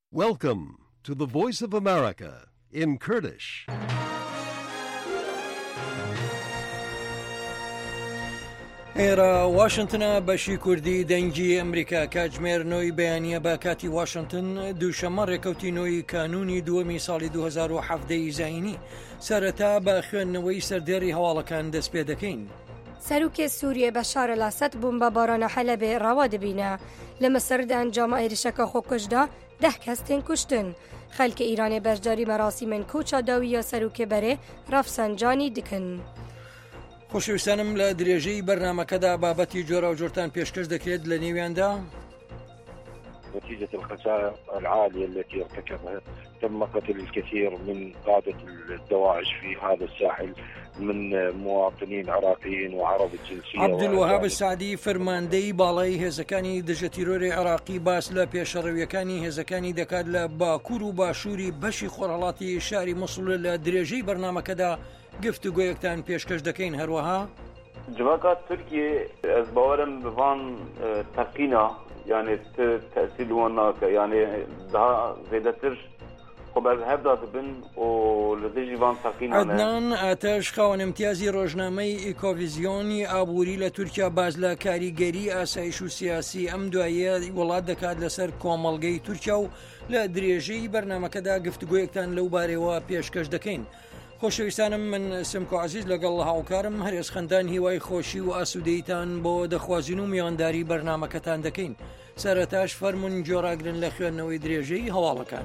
Welcome to the Voice of America in Kurdish. ئێرە واشنتنە بەشی کوردی دەنگی ئەمریکا کاتژمێر 9 بەیانیە بە کاتی واشنتن دووشەمە ڕێکەوتی نۆی کانونی دووەمی ساڵی 2017 زاینی سەرەتا بە خوێندنەوەی سەردێڕی هەواڵەکان دەست پێ دەکەین. سەرۆکی سووریە بەشار الاسەد بۆمبەبارانە حەلەبێ ڕاوا دەبینە لە مەسەردا ئەنجامە عێریشەکە خۆکوژدا 10 کەس تێن کوشتن. خەلکە ئیرانی بەشداری مەراسیمên کوچا داویە سەرۆکێ بەرێ ڕەفسەنجانی دکن. خۆشەویستانم لە درێژەی بەرنامەکەدا بابەتی جۆرە و جۆرتان پێشکەش دەکرێت لە نێویاندا نتيجة الخسائر العالية التي ارتكبها تم قتل الكثير من قادة الدواعش في هذا الساحل من مواطنين عراقيين وعرب الجنسية. عبدالوهاب السعدی فەرماندەی باڵای هێزەکانی دژە تیرۆری عراقی باس لە پێشەڕەویەکانی هێزەکانی دەکات لە باکوور و باشووری بەشی خۆرهەڵاتی شاری موسڵ لە درێژەی بەرنامەکەدا گفتوگۆیەکتان پێشکەش دەکەین. هەروەها جواکات تورکیە ئەس باوەرم بڤان تەقینا يعني تأثير هناك يعني ده زيادتر خبر هبدا بن ولديجي فان تقينا عدنان آتش خاون امتیازی ڕۆژنامەی ئیکۆڤیزیۆنی ئابووری لە تورکیا باز لە کاریگەری ئاسایش و سیاسی ئەم دوایە وڵات دەکات لەسەر کۆمەڵگەی تورکیا و لە درێژەی بەرنامەکەدا گفتوگۆیەکتان لەو بارەوە پێشکەش دەکەین. خۆشەویستانم من سمکۆ عزیز لەگەڵ هاوکارم هەرێز خەندان هیوای خۆشی و ئاسوودەیتان بۆ دەخوازین و میوانداری بەرنامەکەتان دەکەین. سەرەتاش فەرمون جۆراگرن لە خوێندنەوەی درێژەی هەواڵەکان.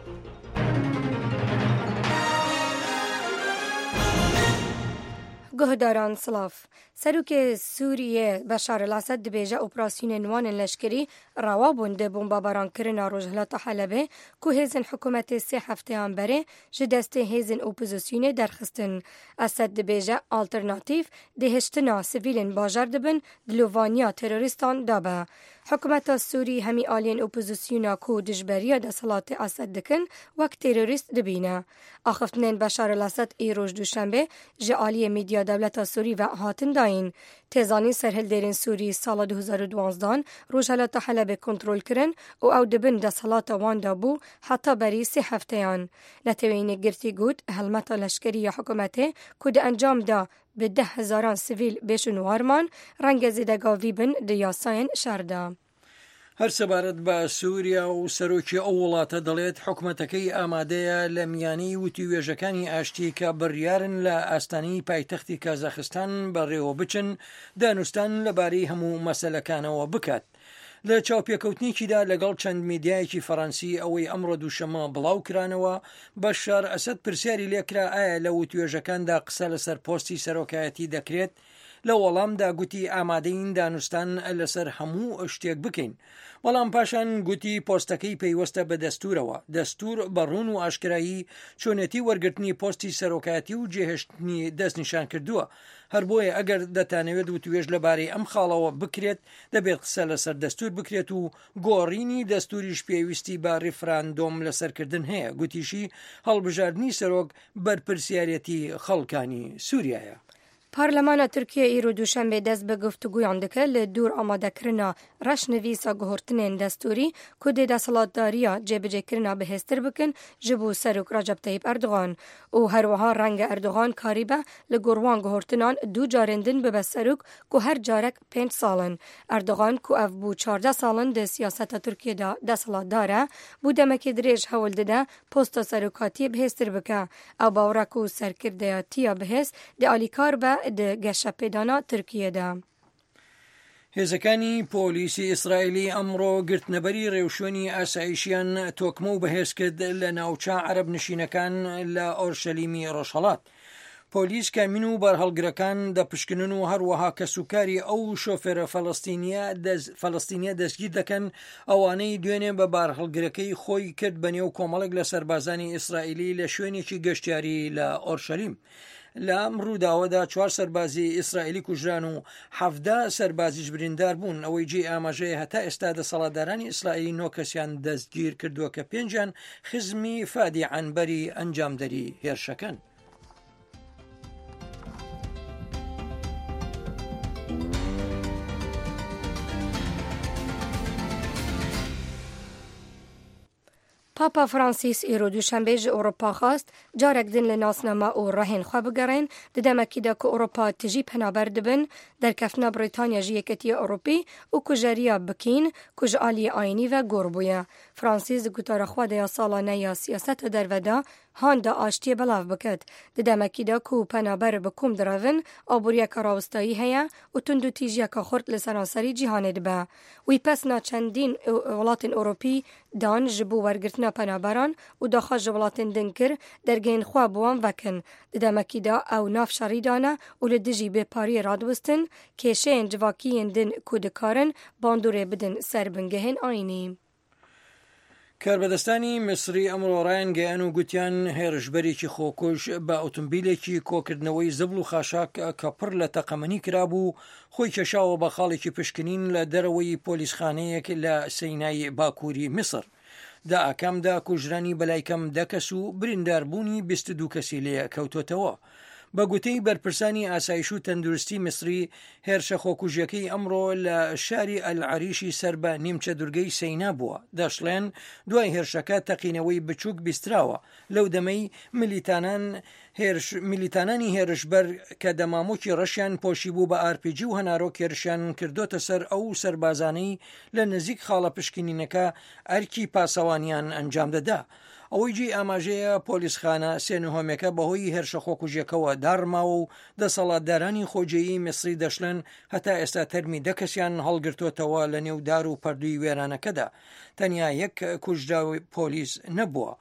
گۆهداران سلااف سەرۆکێ سووریە بەشار الاسەد دەبێژە ئۆپراسیۆنên wanên leşkerî ڕاوا بوون دە بۆمبەبارانکردنا Rojhilata Helebê ku hêzên hikûmetê sê hefteyan berê ji destê hêzên opozîsyonê derxistin. Esed dibêje alternatîv dihiştina sivîlên bajar dibin dilûvaniya terorîstan dabe. Hikûmeta Sûrî hemî aliyên opozîsyona ku dijberiya desthilatê Esed dikin wek terorîst dibîne. Axiftinên Beşar el-Esed îroj duşembe ji aliyê medya dewleta Sûrî ve hatin dayîn. Têzanîn serhildêrên Sûrî sala 2012 Rojhilata Helebê kontrol kirin û ew dibin desthilata wan de bû heta berî 3 hefteyan. Netewînê girtî got helmeta leşkerî ya hikûmetê ku di encam da bi 10,000 sivîl bêşin û warman renge zêdegavî bin di yasayên şer de. هەر سەبارەت بە سووریا و سەرۆکی ئەو وڵاتە دەڵێت حکومەتەکەی ئامادەیە لە میانەی وتیوێژەکانی ئاشتی کە بڕیارن لە ئاستانی پایتەختی کازاخستان بەڕێوە بچن دانوستان لەبارەی هەموو مەسەلەکانەوە بکات. لە چاوپێکەوتنێکیدا لەگەڵ چەند میدیایەکی فەڕەنسی ئەوەی ئەمڕۆ دووشەمە بڵاو کرانەوە بەشار ئەسەد پرسیاری لێکرا ئایا لە وتیوێژەکاندا قسە لەسەر پۆستی سەرۆکایەتی دەکرێت. لە وەڵامدا گوتی ئامادەین دانوستان لەسەر هەموو شتێک بکەین. بەڵام پاشان گوتی پۆستەکەی پەیوەستە بە دەستورەوە. دەستور بەڕوون و ئاشکرایی چۆنێتی وەرگرتنی پۆستی سەرۆکایەتی و جێهێشتنی دەستنیشان کردووە. هەر بۆیە ئەگەر دەتانەوێت وتوێژ لەبارەی ئەم خاڵەوە بکرێت دەبێت قسە لەسەر دەستور بکرێت و گۆڕینی دەستوریش پێویستی بە ڕیفراندۆم لەسەرکردن هەیە. گوتیشی هەڵبژاردننی سەرۆک بەرپرسیارەتی خەڵکانی سووریایە. پارلەمانە تورکیە ئیرۆ دووشەمبێ دەست بە گفتوگویان دەکە لە دوور ئامادەکردنا ڕەشنویسا گوهرتنên دەستوری ku dê deshilatdariya cêbicêkirina bihêztir bikin ji bo Serok Recep Tayyip Erdogan û herwiha renge Erdogan karîbe li gor wan guhortinan du carên din bibe Serok ku her carek 5 salin. Erdogan ku ev bû 14 salin di siyaseta Tirkiye de deshilatdar e bû demekê dirêj hewl dide posta serokatiyê bihêztir bike. Ew bawer ku serkirdeyatiya bihêz di alîkar be di geşepêdana Tirkiyeyê de. هێزەکانی پۆلیسی ئیسرائیلی ئەمڕۆ گرتنەبەری ڕێوشوێنی ئاسایشیان تۆکمە و بەهێز کرد لە ناوچە عەرەب نشینەکان لە ئۆرشەلیمی ڕۆژهەڵات. پۆلیس کامین و بەرهەڵگرەکان دەپشکنن و هەروەها کەسوکاری ئەو شۆفێرە فەڵەستینیە دەستگیر دەکەن ئەوانەی دوێنێ بە بارهەڵگرەکەی خۆی کرد بەنێو کۆمەڵێک لە سەربازانی ئیسرائیلی لە شوێنێکی گەشتیاری لە ئۆرشەلیم. لە ئەم ڕووداوەدا 4 سەربازی ئیسرائیلی کوژران و 17 سەربازیش بریندار بوون. ئەوەی جێ ئاماژەیە هەتا ئێستا دەسەڵاتدارانی ئیسرائیلی 9 کەسیان دەستگیر کردووە کە 5 خزمی فادی عنبەری ئەنجامدەری هێرشەکەن. پاپا فرانسیس ایرو دوشنبه ج اروپا خواست جارک دن لناسنما او رهن خواه بگرین ددمکی دا که اروپا تجی پنابر دبن در کفنا بریتانیا جیکتی اروپی و کجاریا بکین کج آلی آینی و گربویا. فرانسیس گوتار خواه دیا سالانه یا سیاست در ودا هان دا آشتی بلاف بکد. ددمکی دا که پنابر بکوم درون آبوریا کراوستایی هیا و تندو تیجیا که خورد لسرانسری جیهانه دبا. وی پس ناچندین ولات اروپی دان جبو ورگرتنا پنابران و داخل جولاتن دنکر درگین خواه بوان وکن. ددمکی دا او ناف شاری دانا و لدجی به پاری رادوستن که شین جواکیین دن کودکارن باندوره بدن سربنگهن آینی. کاربەدەستانی میسری ئەمڕۆ ڕایانگەیان و گوتیان هێرشبەرێکی خۆکوش بە ئۆتۆمبیلێکی کۆکردنەوەی زەبڵ و خاشاک کە پڕ لە تەقەمەنی کرابوو خۆی کێشاوە بە خاڵێکی پشکنین لە دەرەوەی پۆلیسخانەیەک لە سەینای باکووری میسر. دا ئاکامدا کوژرانی بەلایکەم 10 کەس و برینداربوونی 22 کەسی لێ کەوتۆتەوە. بە گوتەی بەرپرسانی ئاسایش و تەندروستی میسری هێرشە خۆکوژیەکەی ئەمڕۆ لە شاری ئەلعەریشی سەر بە نیمچە دورگەی سەینا بووە. دەشڵێن دوای هێرشەکە تەقینەوەی بچووک بیستراوە لەو دەمەی میلیتانانی هێرشبەر کە دەمامۆکی ڕەشیان پۆشی بوو بە RPG و هەنارۆک هێرشیان کردوتە سەر ئەو سەربازانەی لە نزیک خاڵە پشکنینەکە ئەرکی پاسەوانیان ئەنجام دەدا. ئەوەی جی ئاماژەیە پۆلیسخانە سێنوهۆمێکە بەهۆی هێرشە خۆکوژیەکەوە دارماوە و دەسەڵاتدارانی خۆجێیی میسری دەشڵێن هەتا ئێستا تەرمی 10 کەسیان هەڵگرتوتەوە لە نێودار و پەردووی وێرانەکەدا. تەنیا یەک کوژراوی پۆلیس نەبووە.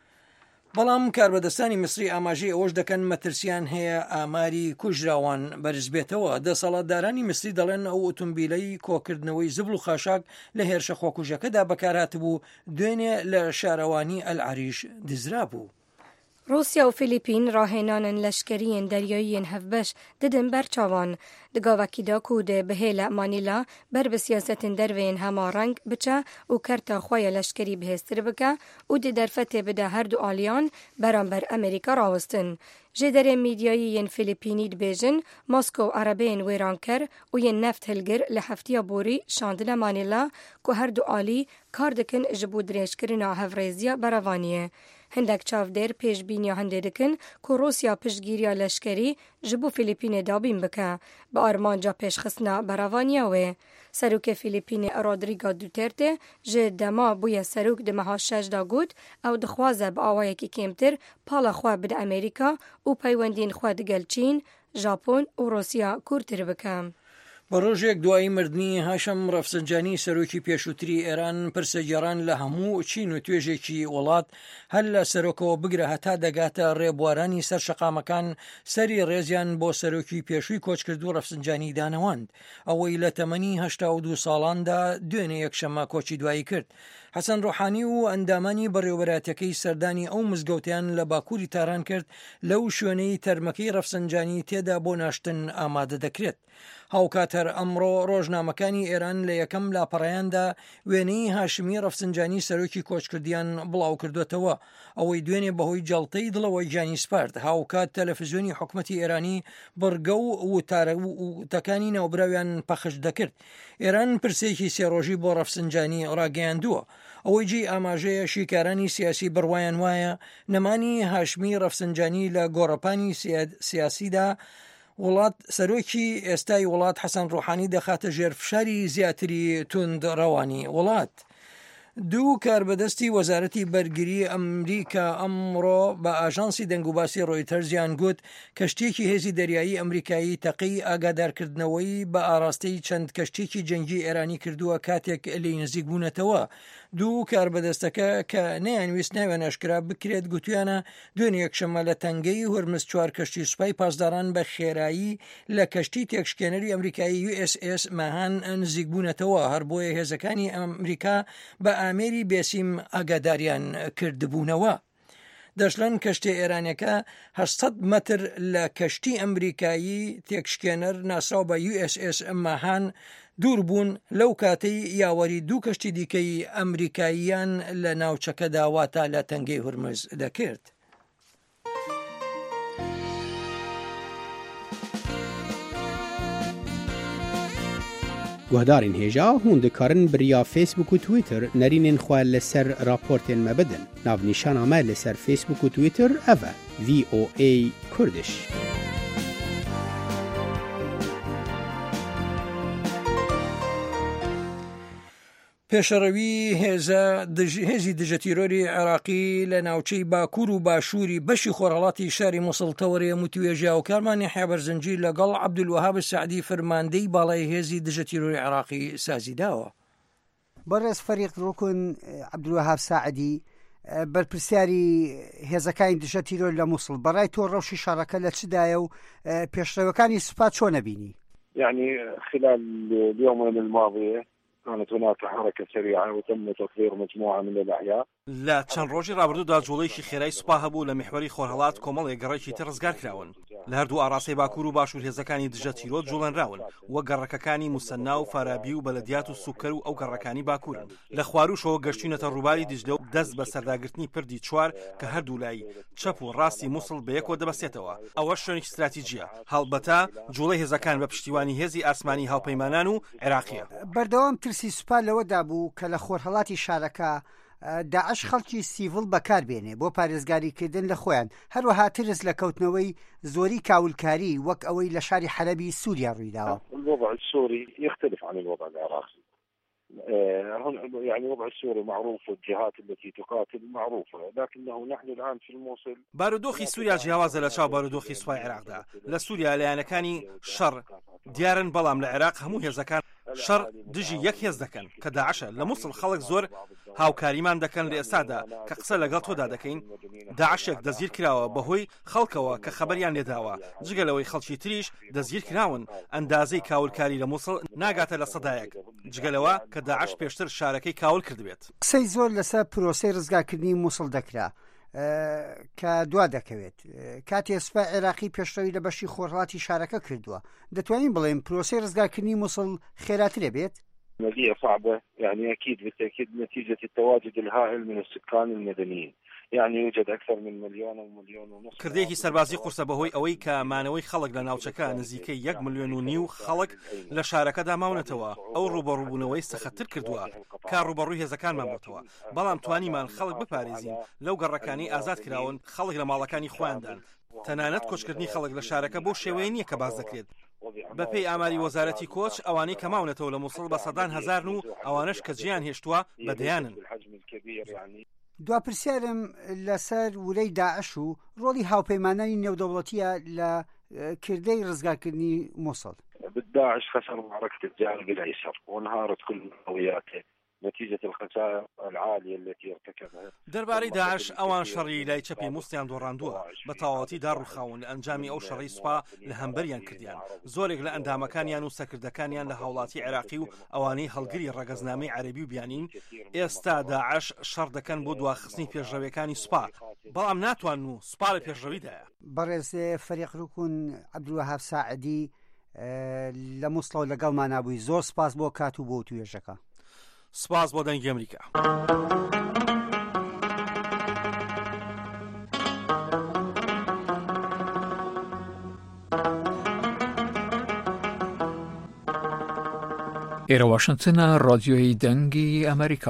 بەڵام کاربەدەستانی میسری ئاماژەی ئەوەش دەکەن مەترسیان هەیە ئاماری کوژراوان بەرز بێتەوە. دەسەڵاتدارانی میسری دەڵێن ئەو ئۆتۆمبیلەی کۆکردنەوەی زبڵ و خاشاک لە هێرشە خۆکوژەکەدا بەکارهاتبوو دوێنێ لە شارەوانی ئەلعەریش دزرا بوو. روسیا و فیلیپین راهێنانن لەشکریین دەریاییین هەفبەش ددن بەرچاوان. دگاوەکی دا کو ده بهێلە مانیلا بەر بە سیاسەتن دەروێن هەماڕەنگ بچە و کەرتە خۆیە لەشکری بهێزتر بکە و دە دەرفەتێ بدە هەردوو ئالیان بەرامبەر ئەمریکا ڕاوستن. جێدەرێ میدیاییین فیلیپینی دبێژن مۆسکۆ عەرەبەیەن وێران کەر و یەن نەفت هەلگر لە هەفتیە بۆری شاندنە مانیلا کو هەردوو ئالی کار دکن ji بۆ درێژکردنا هەڤڕێزیە بەرەوانیە. هەندێک چاودێر پێشبینیە هەندێ دکن کو روسیا پشتگیریە لەشکری ji بۆ فیلیپینێ دابین بکە بە ئارمانجا پێشخستنا بەرەوانیە وێ. سەرۆکê فیلیپینê Rodrigo Duterte ji dema bûye serok di meha 6 da got ew dixwaze bi awayekî kêmtir pala xwe bide Amerîka û peywendiyên xwe digel Çîn, Japon û Rûsya kûrtir bike. بە ڕۆژێک دوایی مردنی هاشم ڕەفسنجانی سەرۆکی پێشووتری ئێران پرسەگێڕان لە هەموو چین و توێژێکی وڵات هەر لە سەرۆکەوە بگرە هەتا دەگاتە ڕێبوارانی سەر شەقامەکان سەری ڕێزیان بۆ سەرۆکی پێشووی کۆچکردو ڕەفسنجانی دانەوەند. ئەوەی لە تەمەنی 82 ساڵاندا دوێنێ یەکشەمە کۆچی دوایی کرد. حەسەن ڕۆحانی و ئەندامانی بەڕێوەبەراتەکەی سەردانی ئەو مزگەوتیان لە باکووری تاران کرد لەو شوێنەی تەرمەکەی ڕەفسنجانی تێدا بۆ ناشتن ئامادە دەکرێت. هاوکاتەر ئەمڕۆ ڕۆژنامەکانی ئێران لە یەکەم لاپەڕەیاندا وێنەی هاشمی ڕەفسنجانی سەرۆکی کۆچکردیان بڵاو کردوێتەوە. ئەوەی دوێنێ بەهۆی جەڵتەی دڵەوەی گیانی سپارد. هاوکات تەلەڤیزیۆنی حکومەتی ئێرانی بڕگە و وتەکانی ناوبراویان پەخش دەکرد. ئێران پرسێکی سێڕۆژی بۆ ڕەفسنجانی ڕاگەیاندووە. ئەوەی جی ئاماژەیە شیکارانی سیاسی بڕوایان وایە نەمانی هاشمی ڕەفسنجانی لە گۆڕەپانی سیاسیدا وڵات سەرۆکی ئێستای وڵات حەسەن ڕۆحانی دەخاتە ژێرفشاری زیاتری توندڕەوانی وڵات. دوو کاربەدەستی وەزارەتی بەرگری ئەمریکا ئەمڕۆ بە ئاژانسی دەنگوباسی ڕۆیتەرزیان گوت کەشتێکی هێزی دەریایی ئەمریکایی تەقی ئاگادارکردنەوەی بە ئاراستەی چەند کەشتێکی جەنگی ئێرانی کردووە کاتێک لی نزیک بوونەتەوە. دوو کاربەدەستەکە کە نەیانویست ناوێن ئەشکرا بکرێت گوتویانە دوێنێ یەکشەمە لە تەنگەی هورمز 4 کەشتی سوپای پاسداران بە خێرایی لە کەشتی تێکشکێنەری ئەمریکایی USS ماهان نزیک بوونەتەوە هەر بۆیە هێزەکانی ئەمریکا بە ئامێری بێسیم ئاگاداریان کردبوونەوە. دەشڵەن کەشتی ئێرانەکە 800 مەتر لە کەشتی ئەمریکایی تێکشکێنەر ناسراو بە USS ماهان دوور بوون لەو کاتەی یاوەری دوو کەشتی دیکەی ئەمریکاییان لە ناوچەکەدا واتە لە تەنگەی هورمز دەکرد. گهدارین هێژا هون دکارن بریا فیسبوک و تویتر نرینین خواه لسر راپورتین مبدن. ناو نیشان آمه لسر فیسبوک و تویتر اوه VOA کردش. پێشەڕەوی هێزی دژەتیرۆری عێراقی لە ناوچەی باکوور و باشووری بەشی خۆرهەڵاتی شاری مووسڵ تەوەریە وتوێژیا و کارمانی حیابەرزنجی لەگەڵ عەبدولوەهاب سەعدی فەرماندەی باڵای هێزی دژەتیرۆری عێراقی سازی داوە. بەڕێز فەریق ڕوکن عەبدولوەهاب سەعدی بەرپرسیاری هێزەکانی دژەتیرۆر لە مووسڵ بەڕای تۆ ڕەوشی شارەکە لە چدایە و پێشڕەوەکانی سوپا چۆن نەبینی؟ يعني خلال اليومين الماضية كانت هناك حركة سريعة وتم تطوير مجموعة من الأحياء. لە چەند ڕۆژی ڕابردوودا جوڵەیەکی خێرای سوپا هەبوو لە میحوەری خۆرهەڵات کۆمەڵێک گەڕێکی تر ڕزگار کراون. لە هەردوو ئاڕاستەی باکوور و باشوور هێزەکانی دژەتیرۆ جوڵەنراون وە گەڕەکەکانی موسەنا و فارابی و بەلەدیات و سوکەر و ئەو گەڕەکانی باکوورن. لە خواروشەوە گەشتوونەتە ڕووباری دیژلە و دەست بە سەرداگرتنی پردی چوار کە هەردوو لای چەپ و ڕاستی مووسڵ بەیەکەوە دەبەستێتەوە. ئەوە شوێنێکی استراتیجیە. هەڵبەتە جوڵەی هێزەکان بە پشتیوانی هێزی ئاسمانی هاوپەیمانان و عێراقیە. بەردەوام ترسی سوپا لەوەدا بوو کە لە خۆرهەڵاتی شارەکە داعش خەڵکی سیڤڵ بەکاربێنێ بۆ پارێزگاریکردن لە خۆیان، هەروەها ترس لە کەوتنەوەی زۆری کاولکاری وەک ئەوەی لە شاری حەلەبی سووریا ڕوویداوە. الوضع السوري يختلف عن الوضع العراقي. يعني الوضع السوري معروف والجهات التي تقاتل معروفة، لكنه نحن الآن في الموصل. بارودۆخی سووریا جیاوازە لە چاو بارودۆخی سوپای عێراقدا. لە سووریا لایەنەکانی شەڕ دیارن، بەڵام لە عێراق هەموو هێزەکان شەڕ دژی یەک هێز دەکەن کە داعشە. لە مووسڵ خەڵک زۆر هاوکاریمان دەکەن لە ئێستادا کە قسە لەگەڵ تۆدا دەکەین. داعشێک دەزگیر کراوە بەهۆی خەڵکەوە کە خەبەریان لێداوە، جگەلەوەی خەڵکی تریش دەزگیر کراون. ئەندازەی کاولکاری لە مووسڵ ناگاتە لە سەدایەک، جگەلەوە کە داعش پێشتر شارەکەی کاول کردبێت. قسەی زۆر لەسەر پرۆسەی ڕزگارکردنی مووسڵ دەکرا کە دوا دەکەوێت. کاتێ سوپای عێراقی پێشڕەوی لە بەشی خۆرهەڵاتی شارەکە کردووە، دەتوانین بڵێن پرۆسەی ڕزگارکردنی مووسڵ خێراترێ بێت؟ عملية صعبة، يعني أكيد بالتأكيد نتيجة التواجد الهائل من السكان المدنيين. يعني يوجد أكثر من 1.5 مليون. کردێکی سەربازی قورسە بەهۆی ئەوەی کە مانەوەی خەڵک لە ناوچەکە نزیکەی 1.5 ملیۆن خەڵک لە شارەکەدا ماونەتەوە. ئەو ڕوبەڕووبوونەوەی سەختتر کردووە کار ڕوبەڕووی هێزەکانمان بۆتەوە، بەڵام توانیمان خەڵک بپارێزین. لەو گەڕەکانی ئازاد کراون خەڵک لە ماڵەکانی خۆیاندان. تەنانەت کۆچکردنی خەڵک لە شارەکە بۆ شێوەیە نییە کە باز دەکرێت. بەپێی ئاماری وەزارەتی کۆچ ئەوانەی کە ماونەتەوە لە مووسڵ بە سەدان هەزارن و ئەوانش کە جیان هێشتووە بەدەیانن. دواپرسیارم لەسەر ورەی داعش و ڕۆڵی هاوپەیمانانی نێودەوڵەتیە لە کردەی ڕزگارکردنی مووسڵ. بالداعش خسر معركة الجانب الأيسر وانهارت كل معنوياته نتيجة الخسائر العالية التي ارتكبها. دەربارەی داعش ئەوان شەڕی لای چەپی مووسڵیان دۆڕاندووە، بە تەواوەتی داڕوخاون لە ئەنجامی ئەو شەڕی سوپا لە هەمبەریان کردیان. زۆرێک لە ئەندامەکانیان و سەکردەکانیان لە هاوڵاتی عێراقی و ئەوانەی هەڵگری ڕەگەزنامەی عەرەبی و بیانین. ئێستا داعش شەڕ دەکەن بۆ دواخستنی پێشڕەویەکانی سوپا، بەڵام ناتوان و سوپا لە پێشڕەویدایە. بەڕێز فەریق ڕوکن عەبدولوەهاب سەعدی لە مووسڵەوە لەگەڵمان نابووی. زۆر سپاس بۆ کات و بۆ توێژەکە. سپاس بۆ دەنگی ئەمریکا. ئێرە واشنگتنە، ڕادیۆی دەنگی ئەمریکا.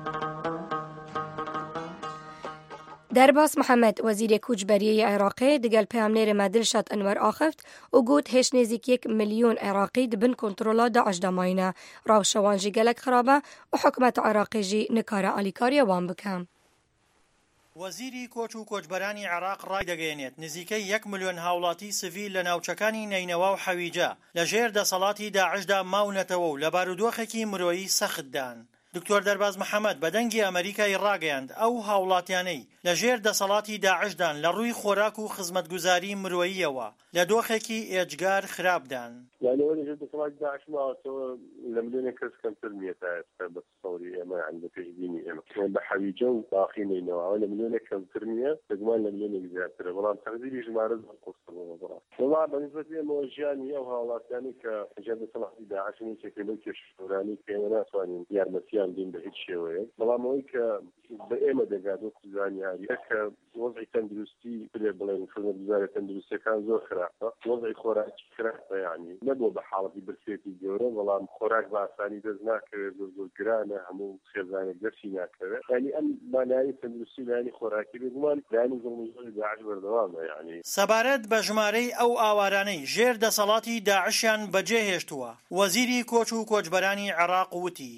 دەرباس محەممەد وەزیرێ کوچبەریەی عێراقی دەگەل پەیامنێرە دڵشاد ئەنوەر ئاخفت و گوت هێش نێزیک 1 ملیۆن عێراقی دبن کۆنتڕۆلا داعش داماینە. ڕاوشەوانژی گەلک خراپە و حکومەت عێراقیژی نکارە ئالیکاریە وان بکەم. وەزیری کۆچ و کۆچبەرانی عێراق ڕای دەگەێنێت نزیکەی 1 ملیۆن هاوڵاتی سڤیل لە ناوچەکانی نەینەوا و حەویجە لە ژێر دەسەڵاتی داعشدا ماونەتەوە و لە بارودۆخێکی مرۆیی سەختدان. دکتۆر دەرباز محەممەد بە دەنگی ئەمریکای ڕاگەیاند ئەو هاوڵاتیانەی لە ژێر دەسەڵاتی داعشدان لە ڕووی خۆراک و خزمەتگوزاری مرۆییەوە لە دۆخێکی ئێجگار خراپدان. لەوە لە ژێر دەسەڵاتی داعش ماوەتەوە لە ملیۆنێک کەس کەمتر نییە تا ئێستا بە سەوری ئێمە بە پێشبینی ئێمە بە حەویجە و باقی نینەوە لە ملیۆنێک کەمتر نییە، دەگومان لە ملیۆنێک زیاترە، بەڵام تەقدیری ژمارە قورسەوە بەڵام وڵا بەنسبەت ئێمەوە ژیانی ئەو هاوڵاتیانی کە ژێر دەسەڵاتی داعش نیچێکی بەو کێشەورانی کە ئێمە ناتوانین یارمەتیان دین بە هیچ شێوەیە، بەڵام ئەوەی کە بە ئێمە دەگات وەکو زانیاری کە وەزعی تەندروستی بڵێ بڵێن خزمەتگوزارە تەندروستیەکان زۆر خراپە وەزعی خۆراکی خراپە یعنی نەبووە بە حاڵەتی برسێتی گەورە بەڵام خۆراک بە ئاسانی دەست ناکەوێت زۆر گرانە هەموو خێزانێک دەستی ناکەوێت ینی ئەم مانایی تەندروستی لایانی خۆراکی بێگومان لایانی زوڵمی زۆری داعش بەردەوامە یعنی سەبارەت بە ژمارەی ئەو ئاوارانەی ژێر دەسەڵاتی داعشیان بەجێهێشتووە وەزیری کۆچ و کۆچبەرانی عێراق وتی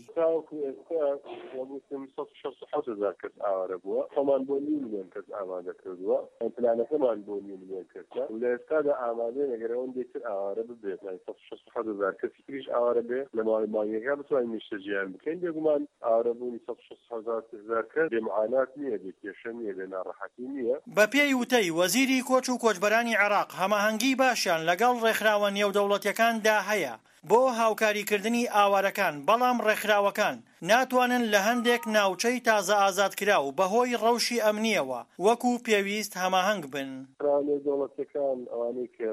160,000 کەس ئاوارە بووە خۆمان بۆ 2 ملیۆن کەس ئامادە کردووە پلانەکەمان بۆ 2 ملیۆن کەسە لە ئێستادا ئامادە لەگەرەوە دیتر ئاوارە ببێت 160,000 کەسی تریش ئاوارە بێت لە ماوەی مانگەکە بتوانین نیشتەجییان بکەین بێگومان ئاوارە بوونی 160,000 کەس بێمعانات نییە بێکێشە نییە بێ ناڕەحەتی نییە بە پێی وتەی وەزیری کۆچ و کۆچبەرانی عێراق هەماهەنگی باشیان لەگەڵ ڕێکخراوە نێودەوڵەتیەکاندا هەیە بۆ هاوکاریکردنی ئاوارەکان بەڵام ڕێکخراوەکان ناتوانن لە هەندێک ناوچەی تازە ئازادکرا و بەهۆی ڕەوشی ئەمنیەوە وەکو پێویست هەماهەنگ بن دەوڵەتەکان ئەوانەی کە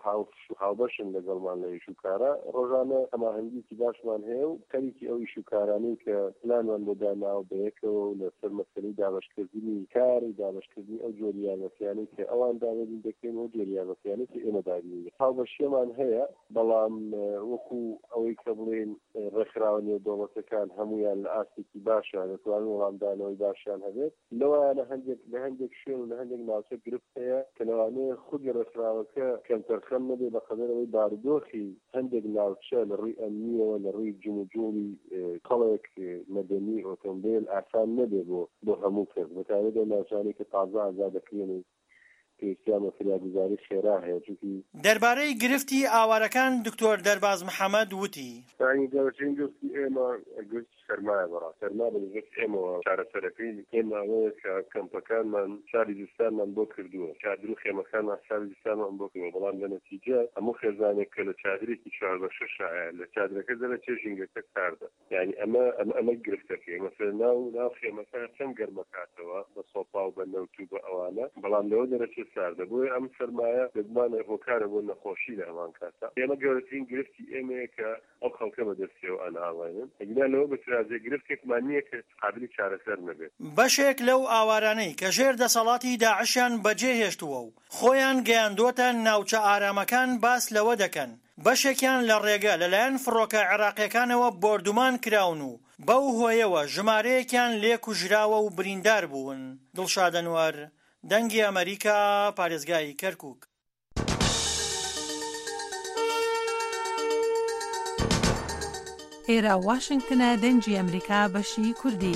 هاوبەشن لەگەڵمان لە ئیشوکارە ڕۆژانە هەماهەنگیی باشمان هەیە و کەریکی ئەو ئیشوکارانەی کە پلانمان بۆ داناو بەیەکەوە و لەسەر مەسەلەی دابەشکردنی کار و دابەشکردنی ئەو جۆری یارمەتیانەی کە ئەوان دابەدین دەکەین و جۆری یارمەتیانەی کە ئێمە دابین هاوبەشیەمان هەیە بەڵام وەکو ئەوەی کە بڵێن ڕێکخراوە نێودەوڵەتەکان هەمویان لە ئاستێکی باشیان دەتوانن وەڵامدانەوەی باشیان هەبێت لەوانە لە هەندێک شوێن و لە هەندێک ناوچە گرفت هەیە کە لەوانەیە خودی ڕێکخراوەکە کەمتەرخەم نەبێ بە خەدەرەوەی بارودۆخی هەندێک ناوچە لە ڕووی ئەمنیەوە لە ڕووی جموجوڵی کەڵێک مەدەنی ئۆتۆمبیل ئاسان نەبێ بۆ هەموو کەس بەتابەت لە ناوچانەی کە تازە ئازادەکرێن پێویستیان بە فریاگوزاری خێرا هەیە چونکی دەربارەی گرفتی ئاوارەکان دکتۆر دەرباز محەممەد وتی گەورەترین گرفتی ئێمە گرفتی سەرمایە بەڕاست سەرما بەنسبەت ئێمەوە چارەسەرەکەی ئێمە ئەوەیە کە کەمپەکانمان شاری زستانمان بۆ کردووە چادر و خێمەکانمان شاری زستانمان بۆ کردووە بەڵام لە نەتیجە هەموو خێزانێک کە لە چادرێکی 4 بە 6 لە چادرەکە دەرە چێژینگەکە کاردە یعنی ئەمە گرفتەکەی مەسەر ناو خێمەکان چەند گەرمەکاتەوە بە سۆپا و بە نەوت و بە ئەوانە بەڵام لەوە دەرەچێت ساردە بۆیە ئەم سەرمایە دەگمانە هۆکارە بۆ نەخۆشی لە هەمان کاتە ئێمە گەورەترین گرفتی ئێمەیە کە ئەو خەڵکە بەدەستیەوە ئەناڵێنن ئەگنا لەوە بەترازێ گرفتێکمان نییە کە قابلی چارەسەر نەبێت بەشێک لەو ئاوارانەی کە ژێر دەسەڵاتی داعشیان بەجێهێشتووە و خۆیان گەیاندوتە ناوچە ئارامەکان باس لەوە دەکەن بەشێکیان لە ڕێگە لەلایەن فڕۆکە عێراقیەکانەوە بردومان کراون و بەو هۆیەوە ژمارەیەکیان لێ کوژراوە و بریندار بوون دڵشاد ئەنوەر دەنگی ئەمریکا پارێزگای کەرکووک ئێرە واشنگتنە دەنگی ئەمریکا بەشی کوردی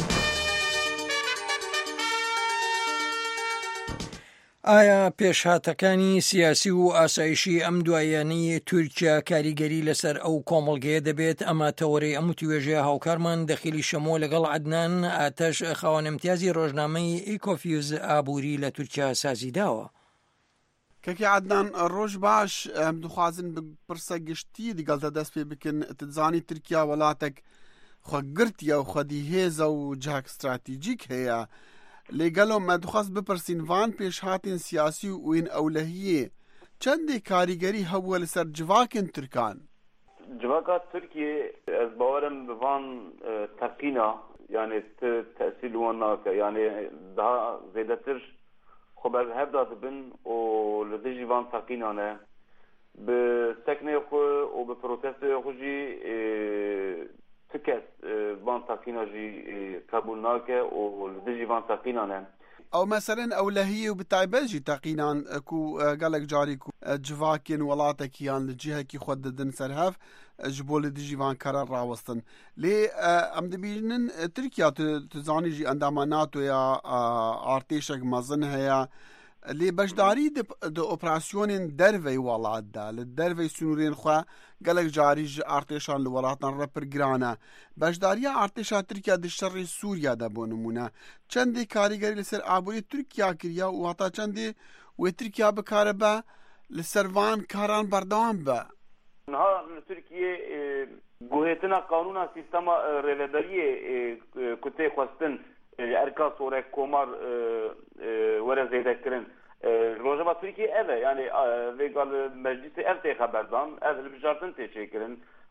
ئایا پێشهاتەکانی سیاسی و ئاسایشی ئەم دوایانەی تورکیا کاریگەری لەسەر ئەو کۆمەڵگەیە دەبێت ئەمە تەوەڕی ئەم توێژەیە هاوکارمان دەخیلی شەمۆ لەگەڵ عەدنان ئاتەش خاوەنامتیازی ڕۆژنامەی ئیکۆفیوز ئابووری لە تورکیا سازیداوە کەکی عەدنان ڕۆژ باش ئەم دخوازن پرسە گشتی دیگەڵتە دەست پێ بکن تزانی تورکیا وڵاتێک خۆگرتیە و خودی هێزە و جاک استراتیجیک هەیە لێگەڵەوە مەدخواست بپرسین وان پێشهاتین سیاسی و ئین ئەولەهیە چەندێک کاریگەری هەبووە لەسەر جڤاکن تورکان جڤاکا تورکیە ئەس باوەرم بڤان تەقینا یعنی تەسیل وان ناکە یعنی daha زێدەتر خۆبەر هەبدا دەبن و لە دژی وان تەقینانە بە سەکنەی خۆ و بە پرۆتەستەی خۆ جی تکەس وان تەقینا جی قبول ناکە و لە دژی وان تەقینانە ئەو مەسەرەن ئەولەهیە و بتایبەتژی تەقینان کو گەلێک جاری و جڤاکێن وڵاتێکیان لە جیهەکی خۆ دەدن سەرهەف ji bo li dijî van karar rawestin lê em dibînin Tirkiya tu zanî jî endama NATOya artêşek mezin heye lê beşdarî di operasyonên dervey welat de li dervey sunûrên xwe gelek carî ji artêşan li welatan re pir giran e beşdariya artêşa Tirkiya di şerrê Sûriya de bo nimûne çendê karîgerî li ser aborî Tirkiya kiriye û heta çendê wê Tirkiya bikare be li ser van karan berdewam be نها ترکیه گوهتنا قانونا سیستما رهبریه کته خواستن ارکا سوره کومار وره زیاده کردن روزا ترکیه اوه یعنی ویگال مجلس افت خبردان از بجارتن تشکرن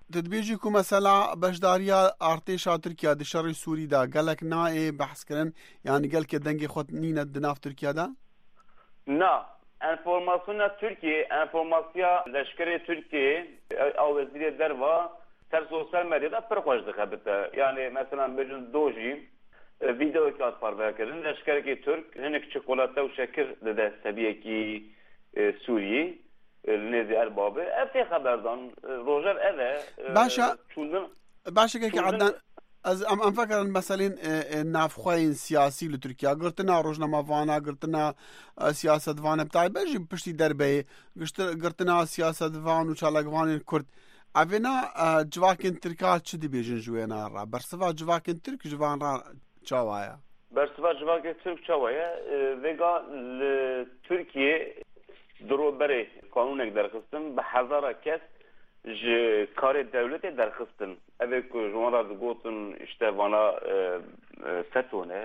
تدبیجی کو مثلا بشداریا ارتشا ترکیا د شر سوری دا گلک نای بحث کرن یعنی گل که دنگ خود نینه دناف ترکیا دا نه انفورماسیون ترکیه انفورماسیا لشکر ترکیه او وزیر دروا سر سوشال مدیدا پر خوش دخبته یعنی مثلا بجن دوجی ویدیو که پارو کردن لشکر کی ترک هنک چکولاتە و شکر داده سبیه کی سوریه نزی البابه افتی خبردان روجر اوه باشا که عدنان از ام فکر مثلا نافخوین سیاسی لترکیا قرتنا روزنامه وانا قرتنا سیاست وانا بتاعي بجي پشتی دربه قرتنا سیاست وان و چالگوان کرد اوینا جواکن ترکا چه دی بیجن جوینا را برسوا جواکن ترک جوان را چاوایا برسوا جواکن ترک چاوایا وگا ترکیه درو بره قانونک درخستن به هزار کس کار دولت درخستن اوه که جوان را گوتن اشته وانا فتونه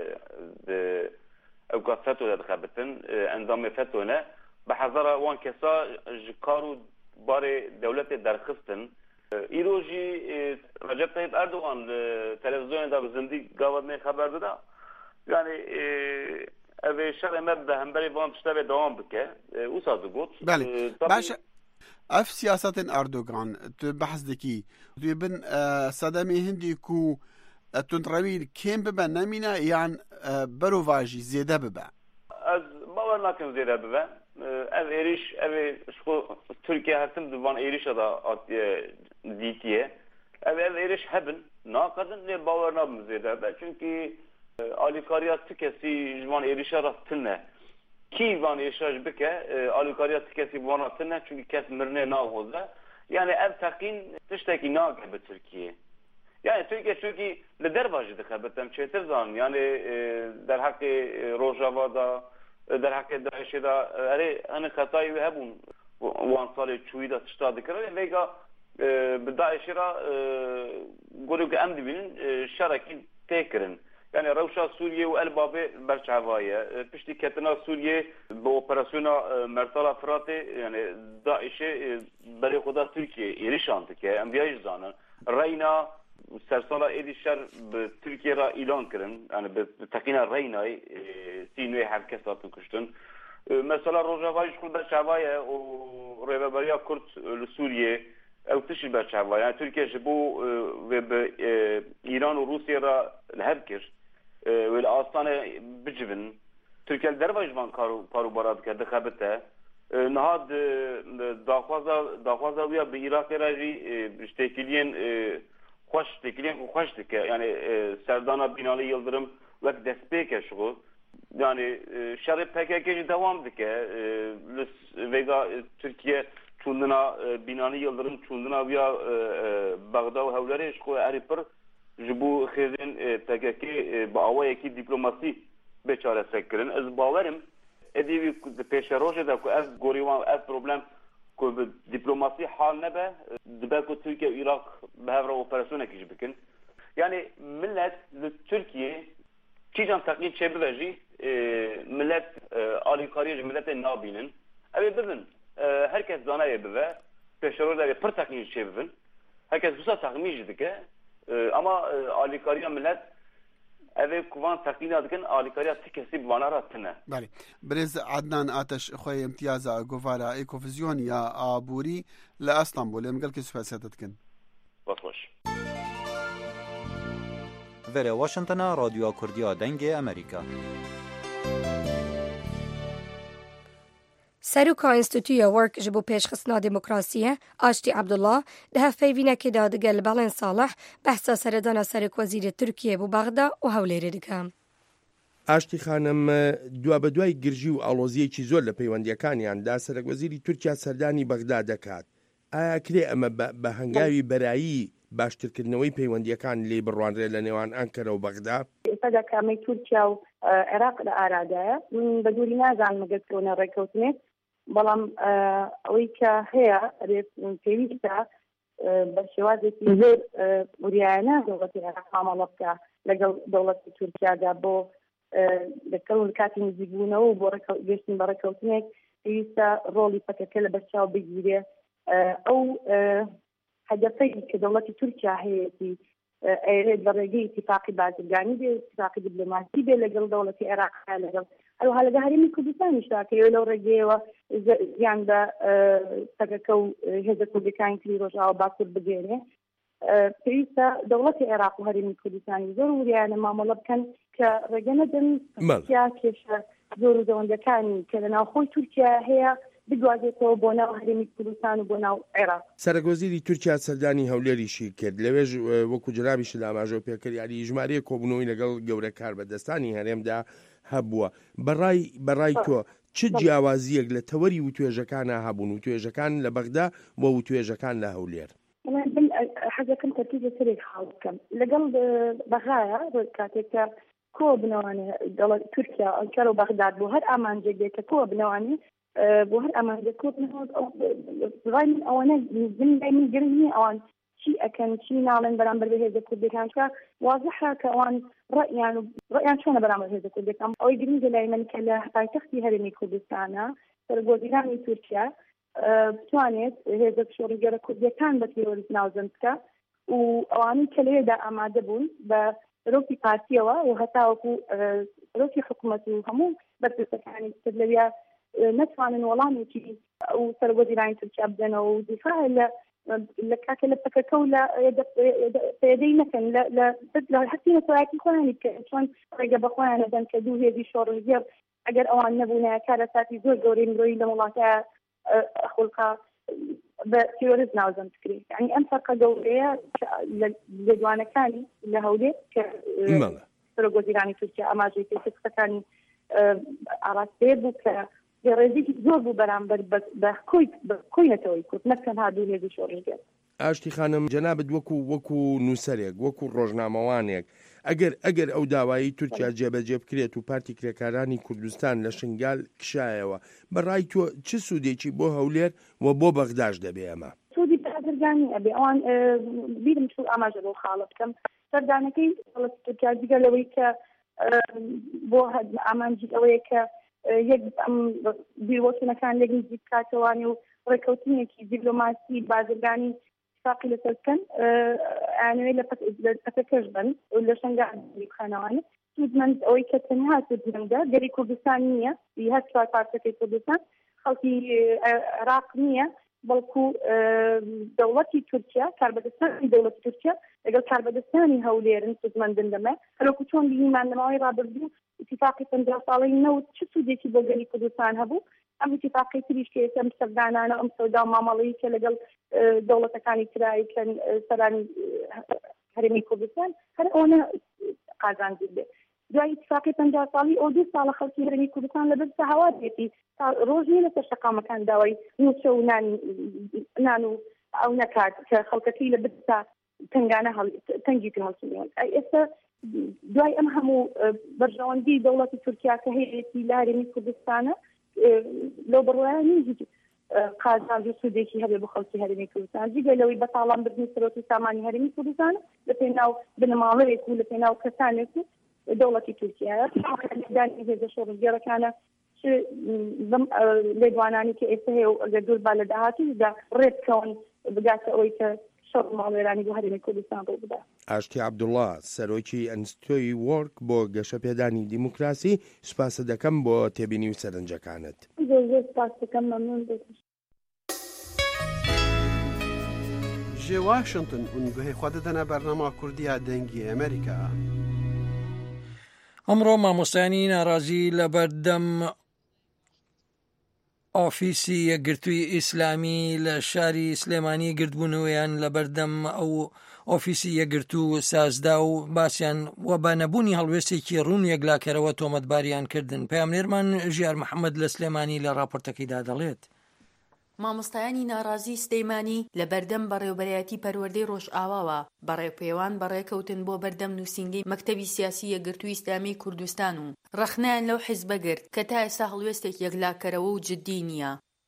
اوکا فتونه دخبتن انظام فتونه به هزار وان کسا کارو بار دولت درخستن ایروجی رجب طیب اردوغان تلویزیون دا بزندی گاودنه خبر داده یعنی اوه شر امد به همبری وان تشتبه دوام بکه او سازو گوت بله باشه اف سیاست اردوغان تو بحث دکی تو بن صدمه هندی کو تنروی کم ببن نمینه یعن برو واجی زیده ببن از باور ناکن زیده ببن ev eriş ev şu Türkiye hatim divan eriş da ditiye ev eriş hebin nakadın ne bavarna mızeda çünkü alikariyat tükesi divan eriş aratınne ki van yaşaj bike alikariyat tükesi van aratınne çünkü kes mirne navhoza yani ev takin tişteki nakbe Türkiye yani Türkiye çünkü lider dikhabetem çetir zan yani der hakkı Rojava'da در حق داعش دا اره انا خطای هبون وان سال چوی دا تشتا دکره ویگا به داعش را گلو که امدی بینن شرکی تکرن یعنی روشا سوریه و البابه برچعوایه پشتی کتنا سوریه با اپراسیون مرسال فراته یعنی داعش برای خدا ترکیه ایریشانده که ام بیایش زانن رینا سرسالا ایدی شر به ترکیه را اعلان کردن یعنی به تقینا رینای سینوی هر کس هاتون کشتن مثلا روژاوایش خود برچعوایه و ریوبریا کرد لسوریه او تشی برچعوایه یعنی ترکیه جبو و به ایران و روسیه را لحب کرد و لآستان بجبن ترکیه دروایجوان پارو براد که دخبته نهاد داخوازا ویا به عراق راجی بشتکلین خوش دike yani Serdana Binali Yıldırım ve despeke şu yani şerif PKK'ci devam dike vega Türkiye çunduna Binali Yıldırım çunduna via Bağdat havları şu eripir bu xizin PKK bağlayaki diplomasi beçare sekkirin az bavarım edivi peşeroje da ku az gorivan az problem ku diplomasi hal nebe dibeko Türkiye Irak behevra operasyona kiş bikin yani millet Türkiye çijan taklit çebiveji millet alikariye millete nabinin evi bibin herkes zanaya bive peşeroje pır taklit çebivin herkes busa takmij dike ama alikariye millet evi kuvan taklit dikin alikariye tikesi bana ratne بله برز عدنان آتش خوی امتیاز گوارا ایکوفیزیون یا آبوری لأستانبول ام قال که سفاساتت کن باش وره واشنطن رادیو کردیا دنگ امریکا سروکا انستیتویا ورک جبو پیشخستنا دموکراسیه آشتی عبدالله ده فیوینه که داد گل بلن صالح بحثا سردانا سرک وزیر ترکیه بو بغدا و هولیر دکم ئاشتی خانم دوا بە دوای گرژی و ئاڵۆزیەکی زۆر لە پەیوەندیەکانیاندا سەرۆکوەزیری تورکیا سەردانی بەغدا دەکات. ئایا کرێ ئەمە بە هەنگاوی بەرایی باشترکردنەوەی پەیوەندیەکان لێ بڕوانرێت لە نێوان ئەنکەرە و بەغدا؟ ئێستا کامی تورکیا و عێراق لە ئارادایە من بەدووری نازانم ئەگەر چۆنە ڕێکەوتنێت بەڵام ئەوەی کە هەیە پێویستە بە شێوازێکی زۆر وریایانە دەوڵەتی عێراق مامەڵە بکە لەگەڵ دەوڵەتی تورکیادا بۆ لەکەڵ کاتی نزیکبوونەوە و بۆ گەشتن بە ڕێکەوتنێک پێویستە ڕۆڵی پەکەکە لە بەرچاو بگیرێ ئەو هدفي كدولة تركيا هي بەڕێگەی اتفاقی بازرگانی بێ اتفاقی دیپلۆماسی بێ لەگەڵ دەوڵەتی عێراق لەگەڵ هەروەها لەگەڵ هەرێمی کوردستانی شاکەوە لەو ڕێگەیەوە زیان بە سەگەکە و هێزە کوردەکانی تری ڕۆژئاوا باکوور بگێنێ پێویستە دەوڵەتی عێراق و هەرێمی کوردستانی زۆر وریانە مامەڵە بکەن کە ڕێگە نەدەن تورکیا کێشە زۆر و زەوەندەکانی کە لە ناوخۆی تورکیا هەیە بگوازێتەوە بۆ ناو هەرێمی کوردستان و بۆ ناو عێراق. سەرۆکوەزیری تورکیا سەردانی هەولێریشی کرد لەوێژ وەکو جرابیش لە ئاماژە و پێکەریاری ژمارەیە کۆبوونەوەی لەگەڵ گەورە کاربەدەستانی هەرێمدا هەبووە. بەڕای تۆ چ جیاوازیەک لە تەوەری وتوێژەکانە هەبوون و توێژەکان لە بەغدا و وتوێژەکان لە هەولێر؟ حەزەکەم تەرتیبە سەرێک حاڵ بکەم لەگەڵ بەغایە کاتێککە کۆ بنەوانێ دەوڵەتی تورکیا ئەنکارە و بەغداد بۆ هەر ئامانجێک دێت کە کۆ بنەوانێ بۆ هەر ئامانجە کۆ بنەوە من ئەوانە من گرنگ نییە ئەوان چی ئەکەن چی ناڵێن بەرامبەر بە هێزە کوردەکان کە واضحە کە ئەوان ڕەیان چۆنە بەرامبەر هێزە کوردەکان ئەوەی گرنگە لای من کە لە پایتەختی هەرێمی کوردستانە سەرۆکوەزیرانی تورکیا بتوانێت هێزە شۆڕیگەرە کوردەکان بە تێوەرز ناوزەند بکە و ئەوانەی کە لەوێدا ئامادە بوون بە سەرۆکی پارتیەوە و هەتاوەکو سەرۆکی حکوومەت و هەموو بەرپرسەکانی تر لەوێ نتوانن وەڵامێکی و سەرۆکوەزیرانی تورکیا بدەنەوە و دیفاع لە کاکە لە پەکەکە و لە پێدەی نەکەن لە حەتی نەتەوایەتی خۆیانی بکەن چۆن ڕێگە بە خۆیان دەدەن کە دوو هێزی شۆڕژێر ئەگەر ئەوان نەبوونە کارە ساتی زۆر گەورەی مرۆیی لە وڵاتە خولقا بە تیۆرز ناوزەند بکرێت یعنی ئەم فەرقە گەورەیە لە دوانەکانی لە هەولێر کە سەرۆکوەزیرانی تورکیا ئاماژەی پێشکەکانی ئاراستێ بوو کە ڕێزێکی زۆر بوو بەرامبەر بە کۆی نەتەوەی کورد نەکەنها دوو هێزی شۆڕژێر. ئاشتی خانم جەنابەت وەکو نووسەرێک وەکو ڕۆژنامەوانێک ئەگەر ئەو داوایی تورکیا جێبەجێ بکرێت و پارتی کرێکارانی کوردستان لە شنگال کشایەوە بەڕای تۆ چ سوودێکی بۆ هەولێر و بۆ بەغداش دەبێ ئەمە؟ سوودی بازرگانی ئەبێ ئەوان بیرم چوو ئاماژە بۆ خاڵە بکەم سەردانەکەی دەوڵەتی تورکیا دیگە لەوەی کە بۆ ئامانجی ئەوەیە کە یەک بیرۆچنەکان لێک نزیک بکاتەوانی و ڕێکەوتنێکی دیپلۆماسی بازرگانی اتفاقی لەسەر بکەن ئەوێ لە پەتەکەش بن لە شنگال بخەنەوانە سوودمەند ئەوەی کە تەنها سوودمەندە گەری کوردستان نییە هەر چوار پارچەکەی کوردستان خەڵکی عێراق نییە بەڵکو دەوڵەتی تورکیا کاربەدەستانی دەوڵەتی تورکیا لەگەڵ کاربەدەستانی هەولێرن سوودمەندن دەمە هەروەکو چۆن بینیمان لەماوەی ڕابردوو اتفاقی 50 ساڵەی نەوت چ سوودێکی بۆ گەری کوردستان هەبوو ئەم اتفاقی تریش کە ئێستا سەردانانە ئەم سەودا و مامەڵەیی کە لەگەڵ دەوڵەتەکانی کرایی کەن سەرانی هەرێمی کوردستان هەر ئەوەنە قازاندی بێ دوای اتفاقی 50 ساڵی ئەو 2 ساڵە خەڵکی هەرێمی کوردستان لەبەر سەهاوا دێتی تا ڕۆژ نیە لەسەر شەقامەکان داوای نوچە و نان و ئەو نەکات کە خەڵکەکەی لە بتا تنگانە تەنگی پێ هەڵسوونیان ئێستا دوای ئەم هەموو بەرژەوەندی دەوڵەتی تورکیا کە هەیەتی لە هەرێمی کوردستانە لەو بڕوایانی هیچ قازانج و سوودێکی هەبێ بۆ خەڵکی هەرێمی کوردستان جگە لەوەی بەتاڵان بردنی سەرۆکی سامانی هەرێمی کوردستان لە پێناو بنەماڵەیەک و لە پێناو کەسانێک و دەوڵەتی تورکیا دانی هێزە شۆڕژگێڕەکانە لێدوانانی کە ئێستا هەیە و ئەگەر دوور با لە داهاتوودا ڕێبکەون بگاتە ئەوەی کە شەڕ ماڵوێرانی بۆ هەرێمی کوردستان ڕوو بدات. ئاشتی عەبدوڵڵا سەرۆکی ئەنستۆی وۆرک بۆ گەشەپێدانی دیموکراسی سوپاسە دەکەم بۆ تێبینی و سەرنجەکانت. زۆر سپاس دەکەم مەمنون دەکەم. ji Washington û guhê xwe didine bernama Kurdiya dengê Amerîka. ئەمڕۆ مامۆستایانی ناڕازی لە بەردەم ئۆفیسی یەکگرتووی ئیسلامی لە شاری سلێمانی گرتبوونەوەیان لە بەردەم ئەو ئۆفیسی یەکگرتوو سازدا و باسییان وە بە نەبوونی هەڵوێستێکی ڕوون یەکلاکەرەوە تۆمەتباریان کردن. پەیامنێرمان ژیار محەممەد لە سلێمانی لە راپۆرتەکەیدا دەڵێت. مامۆستایانی ناڕازی سلەیمانی لە بەردەم بەڕێوەبەرایەتی پەروەردەی ڕۆژئاواوە بەڕێپێوان بەڕێکەوتن بۆ بەردەم نووسینگەی مەکتەبی سیاسی یەکگرتووی ئیسلامی کوردستان و ڕەخنەیان لەو حیزبە گرت کە تا ئێستا هەڵوێستێک یەکلاکەرەوە و جددی نییە.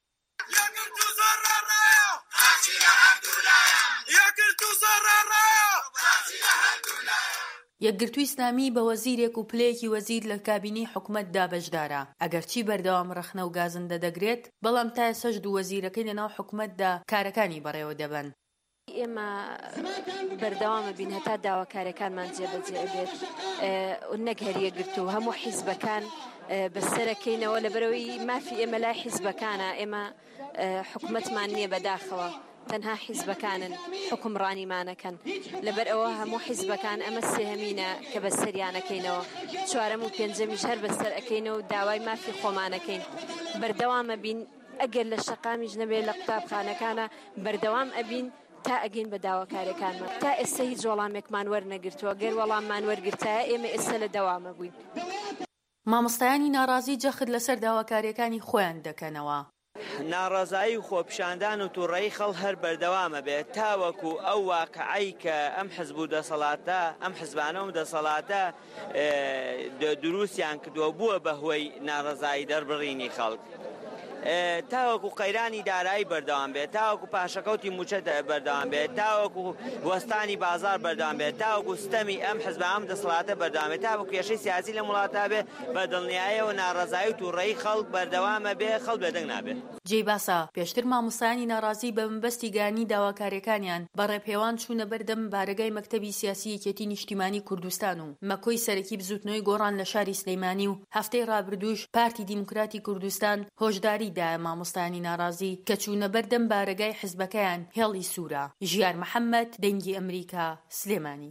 یەکگرتووی ئیسلامی بە وەزیرێک و پلەیەکی وەزیر لە کابینی حکوومەتدا بەشدارە ئەگەرچی بەردەوام ڕەخنە و گازندە دەگرێت بەڵام تا ئێسەش دوو وەزیرەکەی لەناو حکوومەتدا کارەکانی بەڕێوە دەبن. ئێمە بەردەوامە بین هەتا داواکاریەکانمان جێبەجێ بێت و نەک هەریە گرت و هەموو حیزبەکان بەسەرەکەینەوە لەبەرەوەی مافی ئێمە لای حیزبەکانە ئێمە حکومەتمان نییە بەداخەوە تەنها حیزبەکانن حکومڕانیمانەکەن لەبەر ئەوە هەموو حیزبەکان ئەمە سێهەمینە کە بەسەریانەکەینەوە چوارەم و پێنجەمیش هەر بەسەر ئەەکەینەوە و داوای مافی خۆمانەکەین بەردەوامە بین ئەگەر لە شەقامیش نەبێت لە قوتابخانەکانە بەردەوام ئەبین تا ئەگەین بە داواکاریەکانمان تا ئێستا هیچ وەڵامێکمان وەرنەگرتووە گەر وەڵاممان وەرگرتایە ئێمە ئێستا لە دەوامە بووین. مامۆستایانی ناڕازی جەخت لەسەر داواکاریەکانی خۆیان دەکەنەوە. ناڕازایی و خۆپیشاندان و تووڕەیی خەڵ هەر بەردەوامە بێت تاوەکو ئەو واقعی کە ئەم حزب و دەسەڵاتە ئەم حزبانە و دەسەڵاتە دروستیان کردووە بووە بەهۆی ناڕزایی دەربڕینی خەڵک. تاوەکو قەیرانی دارایی بەردەوام بێت تاوەکو پاشەکەوتی موچە بەردەوام بێت تاوەکو وەستانی بازار بەردەوام بێت تاوەکو ستەمی ئەم حزب ئەم دەسەڵاتە بەردەوام بێت تاوەکو کێشەی سیاسی لە وڵاتە بێ بە دڵنیاییەوە ناڕزایی و تووڕەیی خەڵک بەردەوامە بێ خەڵک بێدەنگ نابێت. جێی باسا پێشتر مامۆستایانی ناڕازی بە بنبەستی گانی داواکاریەکانیان بەڕێپێوان چوونە بەردەم بارگای مەکتەبی سیاسی یەکێتی نیشتیمانی کوردستان و مەکۆی سەرەکی بزوتنەوەی گۆڕان لە شاری سلەیمانی و هەفتەی ڕابردووش پارتی دیموکراتی کوردستان هۆشداری دایە مامۆستایانی ناڕازی کە چوونە بەردەم بارگای حزبەکەیان هێڵی سوورە. ژیار محەممەد دەنگی ئەمریکا سلێمانی.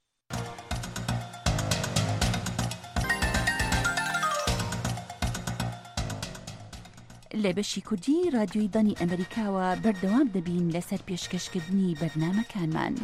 لە بەشی کوردی رادیۆی دانی ئەمریکاوە بەردەوام دەبین لەسەر پێشکەشکردنی بەرنامەکانمان.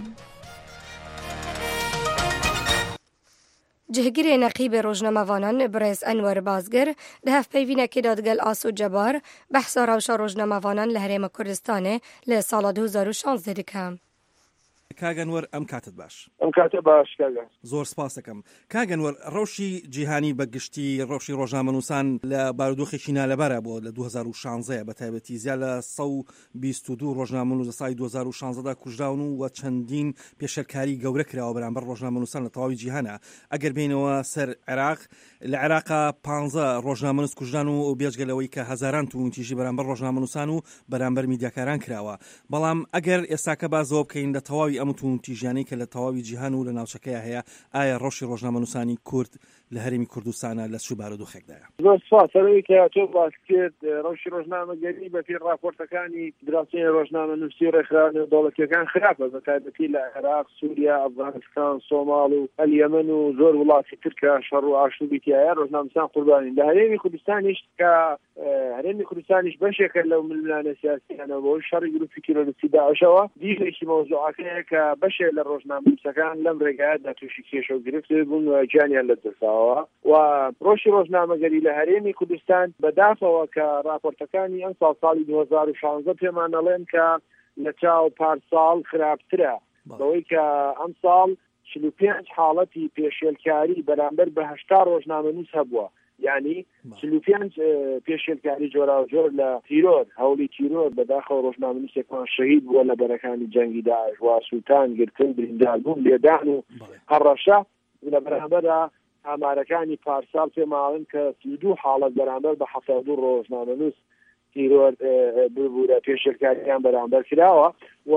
جهگیری نقیب روزنامه‌وانان برز انور بازگر ده هفپیوینکی دادگل آسو جبار بحث روشا روزنامه‌وانان لهرم کردستان لسال 2016 دکم. کاگەنوەر ئەم کاتت باش. ئەم کاتە باش کاگەن. زۆر سپاس دەکەم. کاگەنوەر ڕەوشی جیهانی بەگشتی ڕەوشی ڕۆژنامەنووسان لە بارودۆخێکی نالەبارە بۆ لە 2016 بە تایبەتی زیاد لە 122 ڕۆژنامەنووس لە ساڵی 2016دا کوژراون و چەندین پێشەرکاری گەورە کراوە بەرامبەر ڕۆژنامەنووسان لە تەواوی جیهانە. ئەگەر بینەوە سەر عێراق لە عێراقا 15 ڕۆژنامەنووس کوژران و بێجگەلەوەی کە هەزاران توونتیژی بەرامبەر ڕۆژنامەنووسان و بەرامبەر میدیاکاران کراوە. بەڵام ئەگەر ئێستاکە بازەوە بکەین لە تەواوی ئەم توونتیژیانەی کە لە تەواوی جیهان و لە ناوچەکەیە هەیە ئایا ڕەوشی ڕۆژنامەنووسانی کورد لە هەرێمی کوردستانە لە چ بارودۆخێکدایە؟ زۆر سپاس سەرەوەی کە تۆ باس کرد ڕەوشی ڕۆژنامەگەری بە پێی راپۆرتەکانی دراوسێنی ڕۆژنامەنووسی ڕێکخراوەی دەوڵەتیەکان خراپە بە تایبەتی لە عێراق، سووریا، ئەفغانستان، سۆماڵ و ئەلیەمەن و زۆر وڵاتی ترکە شەڕ و ئاشوبی تایە ڕۆژنامەنووسان قوربانین. لە هەرێمی کوردستانیش کە هەرێمی کوردستانیش بەشێکە لەو ململانە سیاسیانەوە بۆ شەڕی گروپی تیرۆریستی داعشەوە دیژێکی مەوزوعەکەیە کە بەشێک لە ڕۆژنامەنووسەکان لەم ڕێگایەدا تووشی کێشە و گرفت بوون و گیانیان لەدەستاوە و ڕۆژی ڕۆژنامەگەری لە هەرێمی کوردستان بەداخەوە کە راپۆرتەکانی ئەم ساڵی 2016 پێمان دەڵێن کە لە چاو پارساڵ خراپترە بەوەی کە ئەم ساڵ 45 حاڵەتی پێشێلکاری بەرامبەر بە 80 ڕۆژنامەنووس هەبووە. یعنی 45 پێشێلکاری جۆرا جۆر لە تیرۆر هەوڵی تیرۆر بەداخەوە ڕۆژنامەنووسێکمان شەهید بووە لە بەرەکانی جەنگی داعش و سووتان گرتن برینداربوون لێدان و هەڕەشە لە بەرامبەرە ئامارەکانی پارسال پێماڵن کە 32 حاڵەت بەرامبەر بە 72 ڕۆژنامەنووس تیرۆر ببوورە پێشێلکاریان بەرامبەر کراوە و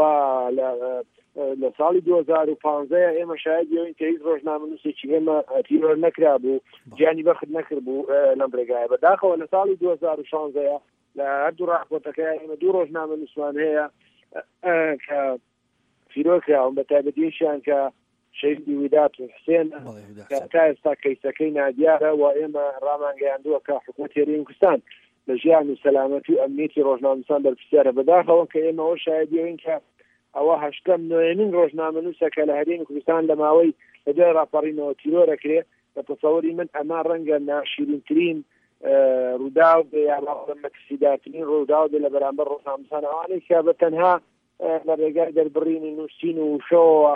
لە ساڵی 2015 ئێمە شایدەوەین کە هیچ ڕۆژنامەنووسێکی ئێمە تیرۆر نەکرا بوو گیانی بەخت نەکرد بوو لەم ڕێگایە. بەداخەوە لە ساڵی 2016 لە هەردوو ڕاپۆرتەکە ئێمە 2 ڕۆژنامەنووسمان هەیە کە تیرۆر کراون بە تایبەتیشیان کە شەیدی ویدات و حسێن تا ئێستا کەیسەکەی نادیارە و ئێمە ڕامانگەیاندووە کە حکوومەتی هەرێمی کوردستان لە ژیان و سەلامەتی و ئەمنیەتی ڕۆژنامەنووسان بەرپرسیارە. بەداخەوە کە ئێمەەوە شایدەوەین کە ئەوە 89 ڕۆژنامەنووسەکە لە هەرێمی کوردستان لە ماوەی لە دوای ڕاپەڕینەوە تیرۆرەکرێ بە تەسەووری من ئەما ڕەنگە ناشیرینترین ڕووداو یا مەترسیدارترین ڕووداو لە بەرامبەر ڕۆژنامەنووسان ئەوانەی کە بە تەنها لە ڕێگای دەربڕینی نووسین و شۆوە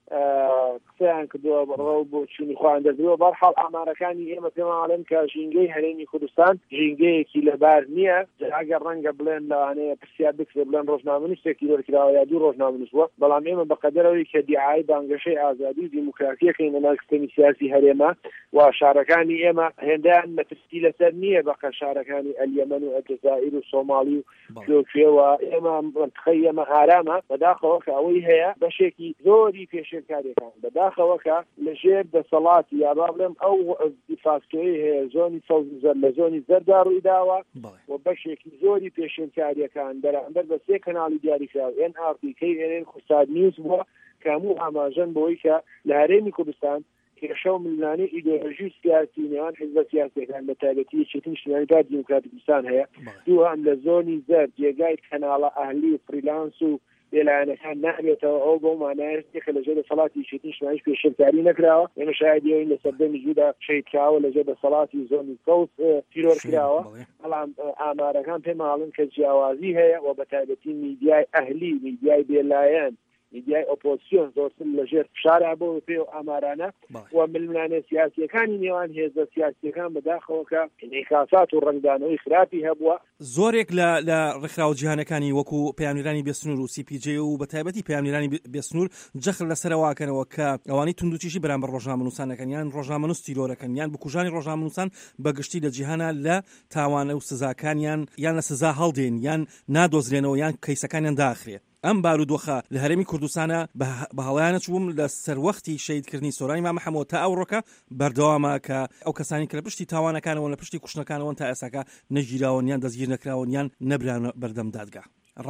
قسەیان کردووە بەڕەو بۆ چوونی خۆیان دەردرەوە بەرحاڵ ئامارەکانی ئێمە پێماڵێن کە ژینگەی هەرێمی کوردستان ژینگەیەکی لەبار نییە ئەگەر ڕەنگە بڵێن لەوانەیە پرسیار بکرێ بڵێن ڕۆژنامەنووسێکی وەرکراوە یا دوو ڕۆژنامەنووسوە بەڵام ئێمە بەقەدەرەوەی کە دیعای بانگەشەی ئازادی و دیموکراتیەکەین لە ناو سیستەمی سیاسی هەرێمە و شارەکانی ئێمە هێندیان مەترسی لەسەر نییە بەقە شارەکانی ئەلیەمەن و ئەلجەزائیر و سۆماڵی و کوێوە ئێمە منطقەی ئێمە ئارامە بەداخەوە کە ئەوەی هەیە بەشێکی زۆری پێشێرکاریەکان بەداخەوە کە لەژێر دەسەڵاتی یا با بڵێم ئەو دیفاکتۆری هەیە زۆنی سەوزەر لە زۆنی زەردار ڕووی داوە و بەشێکی زۆری پێشێرکاریەکان بەرامبەر بە سێ کەناڵی دیاریکراوە NRT KNN خوساد نیوز بووە کە هەموو ئاماژەن بۆی کە لە هەرێمی کوردستان کێشە و ململانەی ئیدۆلۆژی سیاسی نێوان حیزبە سیاسیەکان بە تایبەتی یەکێتی نیشتیمانی پارتی دیموکراتی کوردستان هەیە دوو هەم لە زۆنی زەرد جێگای کەناڵە ئەهلی و فریلانس و بێلایەنەکان نابێتەوە ئەو بۆ مانایەتێکە لەژێر دەسەڵاتی یەکێتی نیشتیمانیش پێشێرکاری نەکراوە ئێمە شایدەوەین لە سەردەمی جوودا شەیدکراوە لەژێر دەسەڵاتی زۆنی کەوت تیرۆرکراوە بەڵام ئامارەکان پێماڵن کە جیاوازی هەیە و بە تایبەتی میدیای ئەهلی میدیای بێلایەن میدیای ئۆپۆزیسیۆن زۆرتر لەژێر فشارا بۆ پێ و ئامارانە و ململانە سیاسیەکانی نێوان هێزە سیاسیەکان بەداخەوە کە انعکاسات و ڕنگدانەوەی خراپی هەبووە زۆرێک لە ڕێکخراوە جیهانەکانی وەکو پەیامنێرانی بێسنوور و CPJ و بە تایبەتی پەیامنێرانی بێسنوور جەخر لەسەرەواکەنەوە کە ئەوانەی توندوتیژی بەرامبەر ڕۆژنامەنووسانەکان یان ڕۆژنامەنووس تیرۆرەکەن یان بکوژانی ڕۆژنامەنووسان بەگشتی لە جیهانە لە تاوانە و سزاکانیان یان لە سزا هەڵدێن یان نادۆزرێنەوە یان کەیسەکانیان داخرێ ئەم بارودۆخە لە هەرێمی کوردستانە بە هەڵەیانە چووم لە سەروەختی شەیدکردنی سۆرانی مامە حەمەوە تا ئەوڕۆکە بەردەوامە کە ئەو کەسانی کە لە پشتی تاوانەکانەوە لە پشتی کوشتەکانەوە تا ئێساکە نەگیراون یان دەستگیر نەکراون یان نەبران بەردەم دادگا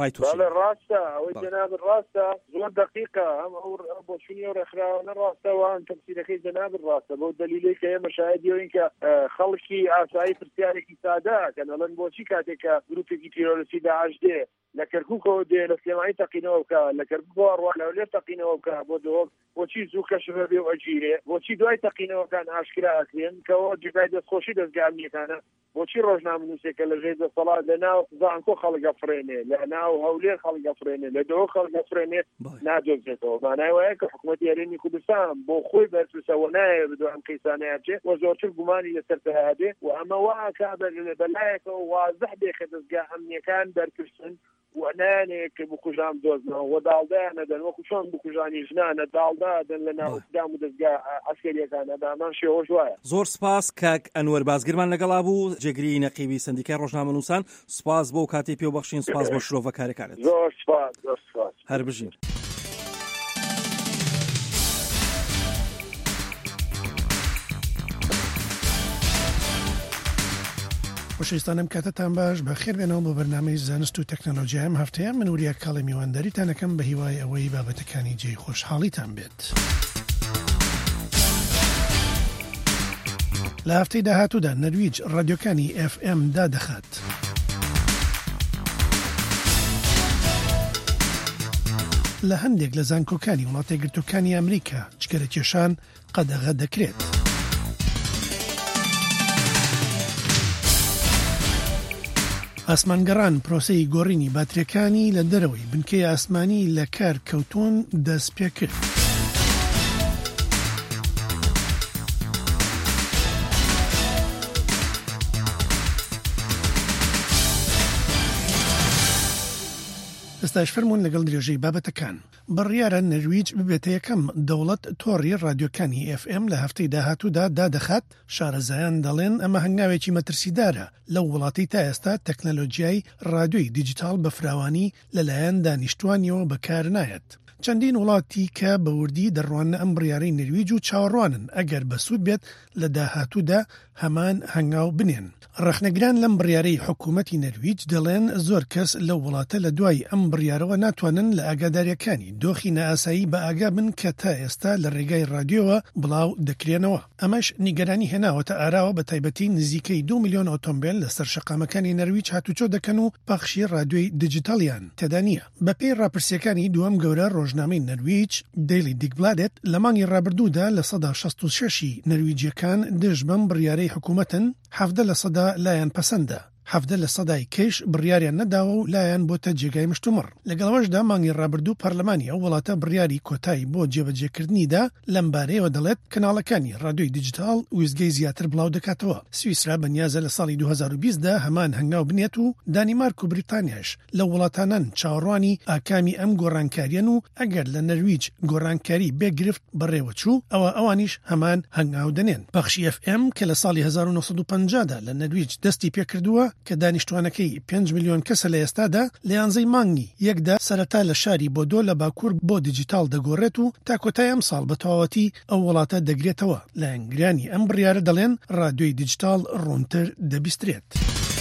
ڕاستە ئەوەی جەناب ڕاستە زۆر دقیقە ئەم ئەو بۆچوونی ئەو ڕێکخراوانە ڕاستەوە تەفسیرەکەی جەناب ڕاستە بۆ دلیلی کە ئێمە شاهدیەوەین کە خەڵکی ئاسایی پرسیارێکی سادەکەن ئەڵەن بۆچی کاتێکە گروپێکی تیرۆریستی داعش دێ لە کەرکووکەوە دێ لە سلێمانی تەقینەوە بکە لە کەرکووکەوە ڕوا لەولێر تەقینەوە بکە بۆ دۆک بۆچی زوو کەشفە بێ و ئەگیرێ بۆچی دوای تەقینەوەکان ئاشکرا ئەکرێن کەەوە جگای دەستخۆشی دەستگا ئەمنیەکانە بۆچی ڕۆژنامەنووسێکە لە ژێر دەسەڵات لە ناو زانکۆ خەڵک ئەفرێنێ لە ناو هەولێر خەڵک ئەفرێنێ لە دۆ خەڵک ئەفرێنێ نادۆزێتەوە مانای وایە کە حکوومەتی هەرێمی کوردستان بۆ خۆی بەرپرسەوە نایە بدو ئەم کەیسانەیە بچێ و زۆرتر گومانی لەسەر هەبێ و ئەمە واکە بەلایەکەوە وازەح بێ کە دەستگا ئەمنیەکان بەرپرسن وەنانێک کە بکوژان دۆزنەوە و داڵدایانەدەن وەکو چۆن بکوژانی ژنانە داڵدادن لە ناو ئیسلام و دەستگا ئەسکەریەکانە دامان شێوەش وایە. زۆر سپاس کاک ئەنوەر بازگرمان لەگەڵا بوو جێگری نەقیبی سندیکای ڕۆژنامەنووسان سپاس بۆ کاتی پێ بەخشین سپاس بۆ شرۆڤەکارەکانت زۆر سپاس هەر بژین. خۆشەویستانم کاتتان باش بە خێر بێنەوە بۆ بەرنامەی زانست و تەکنۆلۆژیای ئەم هەفتەیە من وریا کاڵی میوانداریتانەکەم بە هیوای ئەوەی بابەتەکانی جێی خۆشحاڵیتان بێت. لە هەفتەی داهاتوودا نەرویج ڕادیۆکانی FM دادەخات. لە هەندێک لە زانکۆکانی وڵاتە یەکگرتووەکانی ئەمریکا جگەرە کێشان قەدەغە دەکرێت. ئاسمانگەڕان پرۆسەی گۆڕینی باتریەکانی لە دەرەوەی بنکەی ئاسمانی لە کار کەوتون دەست پێ کرد. ئێستاش فەرموون لەگەڵ درێژەی بابەتەکان. بڕیارە نەرویج ببێتە یەکەم دەوڵەت تۆڕی رادیۆکانی FM لە هەفتەی داهاتوودا دادەخات. شارەزایان دەڵێن ئەمە هەنگاوێکی مەترسیدارە لەو وڵاتی تا ئێستا تەکنەلۆجیای رادیۆی دیجیتال بە فراوانی لەلایەن دانیشتوانیەوە بەکار نایەت. چەندین وڵاتی کە بەوردی دەڕوانە ئەم بڕیارەی نەرویج و چاوەڕوانن ئەگەر بەسوود بێت لە داهاتوودا هەمان هەنگاو بنێن. ڕەخنەگران لەم بڕیارەی حکوومەتی نەرویج دەڵێن زۆر کەس لە وڵاتە لە دوای ئەم بڕیارەوە ناتوانن لە ئاگاداریەکانی دۆخی نائاسایی بە ئاگا بن کە تا ئێستا لە ڕێگای رادیۆوە بڵاو دەکرێنەوە. ئەمەش نیگەرانی هێناوەتە ئاراوە بە تایبەتی نزیکەی 2 میلیۆن ئۆتۆمبیل لەسەر شەقامەکانی نەرویج هاتوچۆ دەکەن و پەخشی رادیۆی دیجیتالیان تێدا نییە. بەپێی ڕاپرسیەکانی دووەم گەورە ڕۆژنامەی نەرویج دەیلی دیگبلادێت لە مانگی ڕابردوودا لە 166 نەرویجیەکان دژ بەم بڕیارەی حکوومەتن 70% لایەن پەسەندە. حەفدە لە سەدای کەش بڕیاریان نەداوە و لایەن بۆتە جێگای مشتومڕ. لەگەڵەوەشدا مانگی ڕابردوو پەرلەمانی ئەو وڵاتە بڕیاری کۆتایی بۆ جێبەجێکردنیدا لەم بارەیەوە دەڵێت کەناڵەکانی ڕادیۆی دیجیتال ویزگەی زیاتر بڵاو دەکاتەوە. سویسرا بەنیازە لە ساڵی 2020دا هەمان هەنگاو بنێت و دانیمارک و بریتانیاش لە وڵاتانان چاوەڕوانی ئاکامی ئەم گۆڕانکاریان و ئەگەر لە نەرویج گۆڕانکاری بێگرفت بەڕێوەچوو ئەوە ئەوانیش هەمان هەنگاو دەنێن. بەخشی FM کە لە ساڵی 1950دا لە نەرویج دەستی پێکردووە کە دانیشتوانەکەی 5 ملیۆن کەسە لە ئێستادا لە 11 مانگی یەکدا سەرەتا لە شاری بۆدۆ لە باکوور بۆ دیجیتال دەگۆڕێت و تا کۆتای ئەم ساڵ بە تەواوەتی ئەو وڵاتە دەگرێتەوە. لە ئەنگرانی ئەم بڕیارە دەڵێن ڕادیۆی دیجیتال ڕوونتر دەبیسترێت.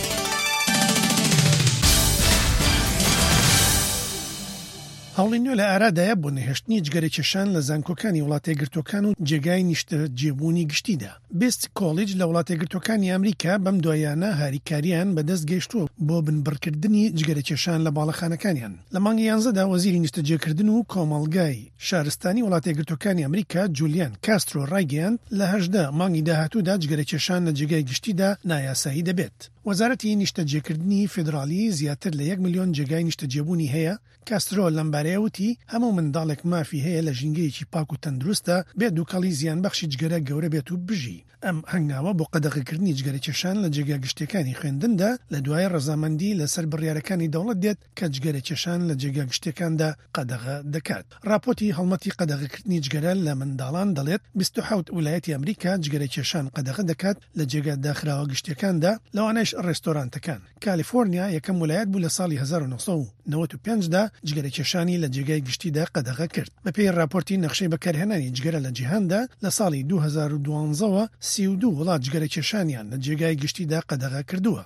هەوڵی نوێ لە ئارادایە بۆ نەهێشتنی جگەرەکێشان لە زانکۆکانی وڵاتە یەکگرتوەکان و جێگای نیشتە جێبوونی گشتیدا. بیست کۆلیج لە وڵاتە یەکگرتوەکانی ئەمریکا بەم دوایانە هاریکاریان بەدەست گەیشتووە بۆ بنبڕکردنی جگەرەکێشان لە باڵەخانەکانیان. لە مانگی 11دا وەزیری نیشتەجێکردن و کۆمەڵگای شارستانی وڵاتە یەکگرتوەکانی ئەمریکا جولیان کاسترۆ ڕایگەیاند لە 18 مانگی داهاتوودا جگەرەکێشان لە جێگای گشتیدا نایاسایی دەبێت. وەزارەتی نیشتەجێکردنی فێدرالی زیاتر لە 1 ملیۆن جێگای نیشتەجێبوونی هەیە. کاسترۆ لەم بارەیە وتی هەموو منداڵێک مافی هەیە لە ژینگەیەکی پاک و تەندروستە بێ دووکەڵی زیانبەخشی جگەرە گەورە بێت و بژی. ئەم هەنگاوە بۆ قەدەغەکردنی جگەرەکێشان لە جێگا گشتەکانی خوێندندا لە دوای ڕەزامەندی لەسەر بڕیارەکانی دەوڵەت دێت کە جگەرەکێشان لە جێگا گشتەکاندا قەدەغە دەکات. راپۆرتی هەڵمەتی قەدەغەکردنی جگەرە لە منداڵان دەڵێت 27 ویلایەتی ئەمریکا جگەرەکێشان قەدەغە دەکات لە جێگا داخراوە گشتەکاندا لەوانەش ڕێستۆرانتەکان. کالیفۆرنیا یەکەم ویلایەت بوو لە ساڵی 1995دا جگەرەکێشانی لە جێگای گشتیدا قەدەغە کرد. بەپێی راپۆرتی نەخشەی بەکارهێنانی جگەرە لە جیهاندا لە ساڵی 2012ەوە 32 وڵات جگەرەکێشانیان لە جێگای گشتیدا قەدەغە کردووە.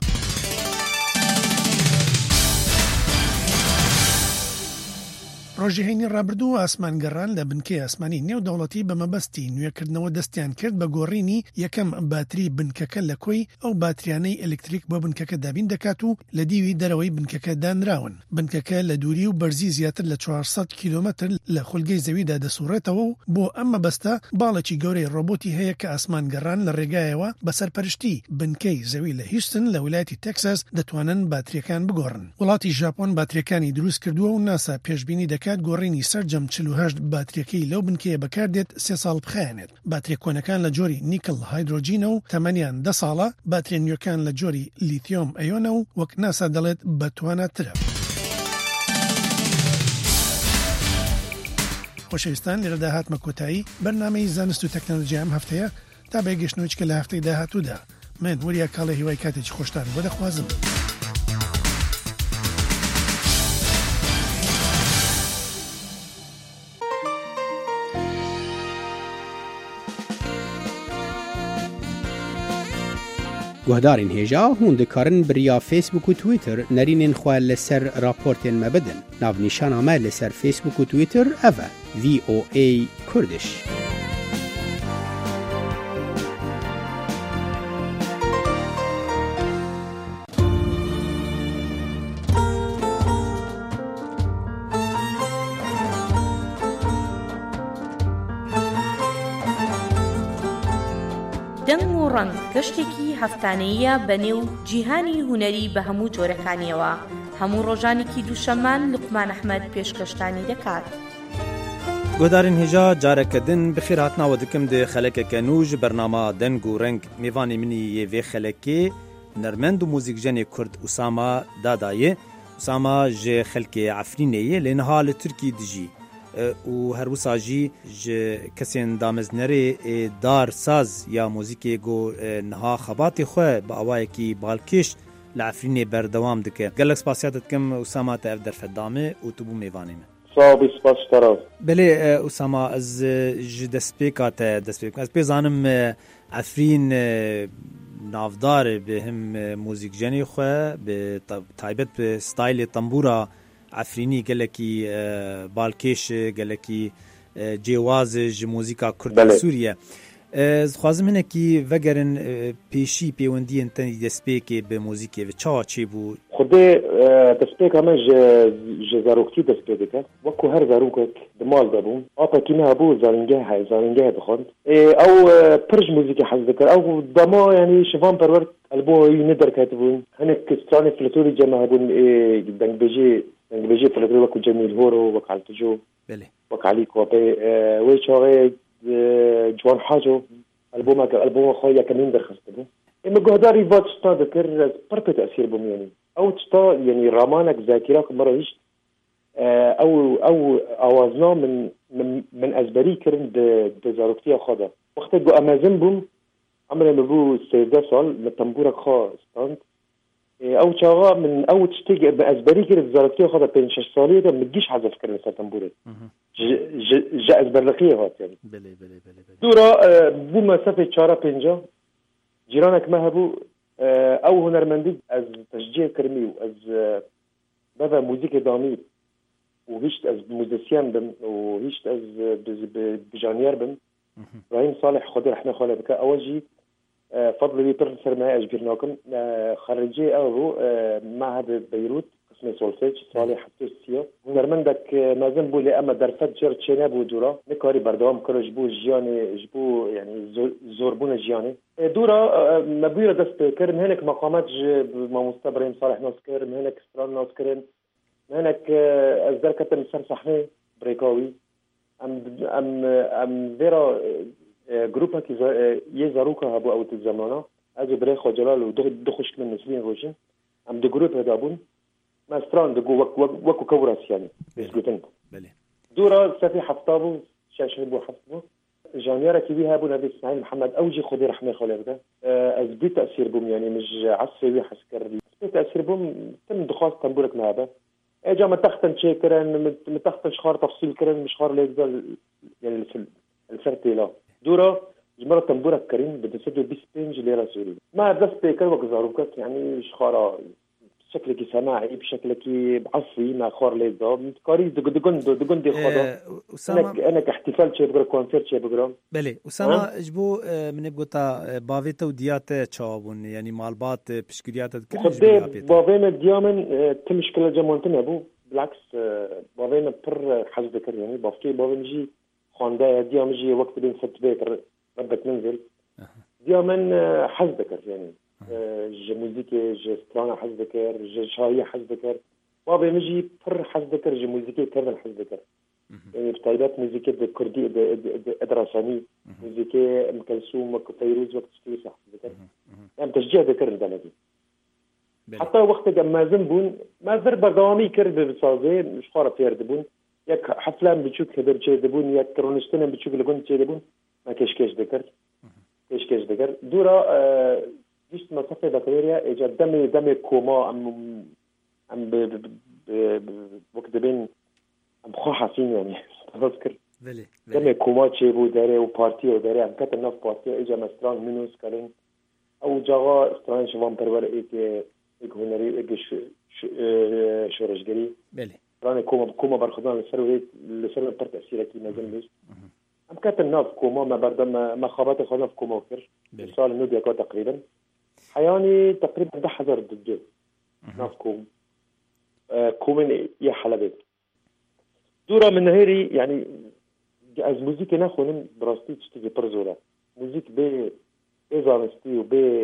ڕۆژی هەینی ڕابردوو ئاسمانگەڕان لە بنکەی ئاسمانی نێودەوڵەتی بە مەبەستی نوێکردنەوە دەستیان کرد بە گۆڕینی یەکەم باتری بنکەکە لە کۆی ئەو باتریانەی ئەلکتریک بۆ بنکەکە دابین دەکات و لە دیوی دەرەوەی بنکەکە دانراون. بنکەکە لە دووری و بەرزی زیاتر لە 400 کیلۆمەتر لە خولگەی زەویدا دەسوڕێتەوە و بۆ ئەم مەبەستە باڵێکی گەورەی ڕۆبۆتی هەیە کە ئاسمانگەڕان لە ڕێگایەوە بەسەرپەرشتی بنکەی زەوی لە هیوستن لە ویلایەتی تێکساس دەتوانن باتریەکان بگۆڕن. وڵاتی ژاپۆن باتریەکانی دروست کردووە و ناسا پێشبینی دەکات گۆڕینی سەرجەم 48 باتریەکەی لەو بنکەیە بەکاردێت 3 ساڵ بخایەنێت. باتریە کۆنەکان لە جۆری نیکل هایدرۆجینە و تەمەنیان 10 ساڵە. باتریە نوێکان لە جۆری لیتیۆم ئەیۆنە و وەک ناسا دەڵێت بەتواناترە. خۆشەویستان لێرەدا هاتمە کۆتایی بەرنامەی زانست و تەکنۆلۆژی ئەم هەفتەیە تا بێگەشتنەوەی لە هەفتەی داهاتوودا. من وەریا کاڵە هیوای کاتێکی خۆشتان بۆ دەخوازم. گوهدارین هێژا هون دەکارن بریا فیسبوک و تویتر نەرینên xwe لەسەر راپۆرتên me bidin. Navnîşana me لەسەر فیسبوک و تویتر ev e VOA Kurdish. دەنگ و ڕەنگ گەشتێکی هەفتانەیە بەنێو جیهانی هونەری بە هەموو جۆرەکانیەوە. هەموو ڕۆژانێکی دووشەممان لوقمان ئەحمەد پێشکەشتانی دەکات. گۆدارین هێژا جارەکەدن بخێر هاتناوە دکم دێ خەلەکەکە نوژ بەرنامە دەنگ و ڕەنگ میوانی منی یێ خەلەکێ نەرمەند و موزیکژەنێ کورد ئوساما دادایە. ئوساما ژێ خەلکێ عەفرینەیە لێنەها لە تورکی دژی و هەروسا ژی ji kesên dameznerê dar saz ya muzîkê got niha xebatê xwe bi awayekî balkêş li Efrînê berdewam dike. Gelek spasiya dikim Usama te ev derfedame û tu bû mêvanê me. Sağ spas taraf. Belê Usama ez ji destpêka te destpêk. Ez pê zanim Efrîn navdar bi him muzîkjenê xwe bi taybet bi staylê tembûra Efrînî gelekî balkêş gelekî cêwaz ji muzîka Kurd Sûriye. خوازم هنکی وگرن پیشی پیوندی انتنی دسپیک به موزیکی و چی بود؟ خودی دسپیک همه جزاروکتی دسپیک کرد وکو هر زاروکت دمال دابون آپا کینا هبو زارنگه بخوند او پرج موزیکی حز ذکر او دما يعني شفان پرورد البو ندر كاتبون هنك ستراني فلتوري جمع هبون دنگ بيجي فلتوري وكو جميل هورو وك علتجو بله وك علي كوبي ويش هاي جوان حاجو البوم خويا كمين درخستبو اما جهداري فات شتا ذكر برت تأثير بهم يعني او تشتا يعني رامانك ذاكرك مرة هيش او اوازنا من ازبري كرن بزاروكتيا خدا وقت جو امازن بوم عمري مبو 13 سال من تنبورك خا ستاند او شاغا من او تشتي بازبري كرن بزاروكتيا خدا بين 6 ساليه ده متجيش حذف كرن تنبورك جا ازبرلقيه هات يعني بله دورا بو مسافه 4-5 جيرانك ما هبو او هنرمندي از تشجيع كرمي واز بابا موزيك دامي وهيشت از موزيسيان بم وهيشت از بجانير بم ابراهيم صالح خضر احنا خاله بك اولجي فضل لي بيرسر معي اجبرناكم خريجي او معهد بيروت قسم سولفيج صالح حتوسيا هنرمندك مازن بولي اما درفت جر تشيناب ودورا نكاري بردوام كرج بو جياني جبو يعني زوربون جياني دورا مبيرة دست كرم هناك مقامات ما مستبرين صالح ناسكر هناك استرال ناسكرين هناك ازدر كتم سر صحني بريكاوي ام فيرا جروبا كي يزاروكا هبو او تزمانا اجي بريخو جلال ودخش من نسلين روشن ام دي جروب هدابون ما استران دقو وكو كورس يعني بيسكوتنك بله دورا سافي حفطابو شاشة بو حفطابو جانيارا كي بيها ابو نبي اسماعيل محمد اوجي خدي رحمه خالد ازبي تاثير بوم يعني مش عصري حسكر تاثير بوم تم دخاص تنبورك معبا اجا ما تختن شي كرن ما تختن شخار تفصيل كرن مش خار ليزال يعني الفرتي لا دورا جمرة تنبورك كريم بتسدو بيسبنج ليرا سوري ما بس بيكر وكزاروكك يعني شخارا بشكل سماعي بشكل بعصي مع خور ليزا كاري دقن دي خدا انا كاحتفال شي بقرا كونسرت شي بقرا بله اسامه اجبو من بقطا بافيتا وديات تشابون يعني مالبات بشكريات خدي بافينا ديامن تمشكله جمونتنا ابو بالعكس بافينا بر حاج ذكر يعني بافكي بافين جي خوندا ديام جي وقت بين ست بيت ربك ننزل ديامن حاج ذكر يعني ج موزيكي ج سترانا حز ذكر ج شاهية حز ذكر بابي مجي بر حز ذكر ج موزيكي كرن حز ذكر يعني بتايبات موزيكي الكردي ادراساني موزيكي ام كلثوم وفيروز وقت شتوي صح ذكر يعني تشجيع ذكر البلدي حتى وقت ما زنبون ما ضرب دوامي كرد بصازي مش خارب يردبون ياك حفلان بتشوك هدر شي دبون ياك كرونستنا بتشوك لقون شي دبون ما كشكش ذكر كشكش ذكر دورا جيش مسافة بكتيريا إجا دم كوما أم وقت بين أم خو حسين يعني أذكر دم كوما شيبو داري وبارتي وداري أم كتر نف بارتي إجا مستران منوس كارين أو جاغا استران شوان برور إيك هنري إيك شورشجري استران كوما برخدان لسر بر تأثيرك مازن ليش أم كتر نف كوما ما بردم ما خابات خدنا في كوما وكر سال نودي أكو تقريبا حياني تقريبا 10,000 ضد نافكم كومن يا حلبت دورة من هيري يعني از موزيك ناخونم براستي تشتغي برزولا موزيك زانستي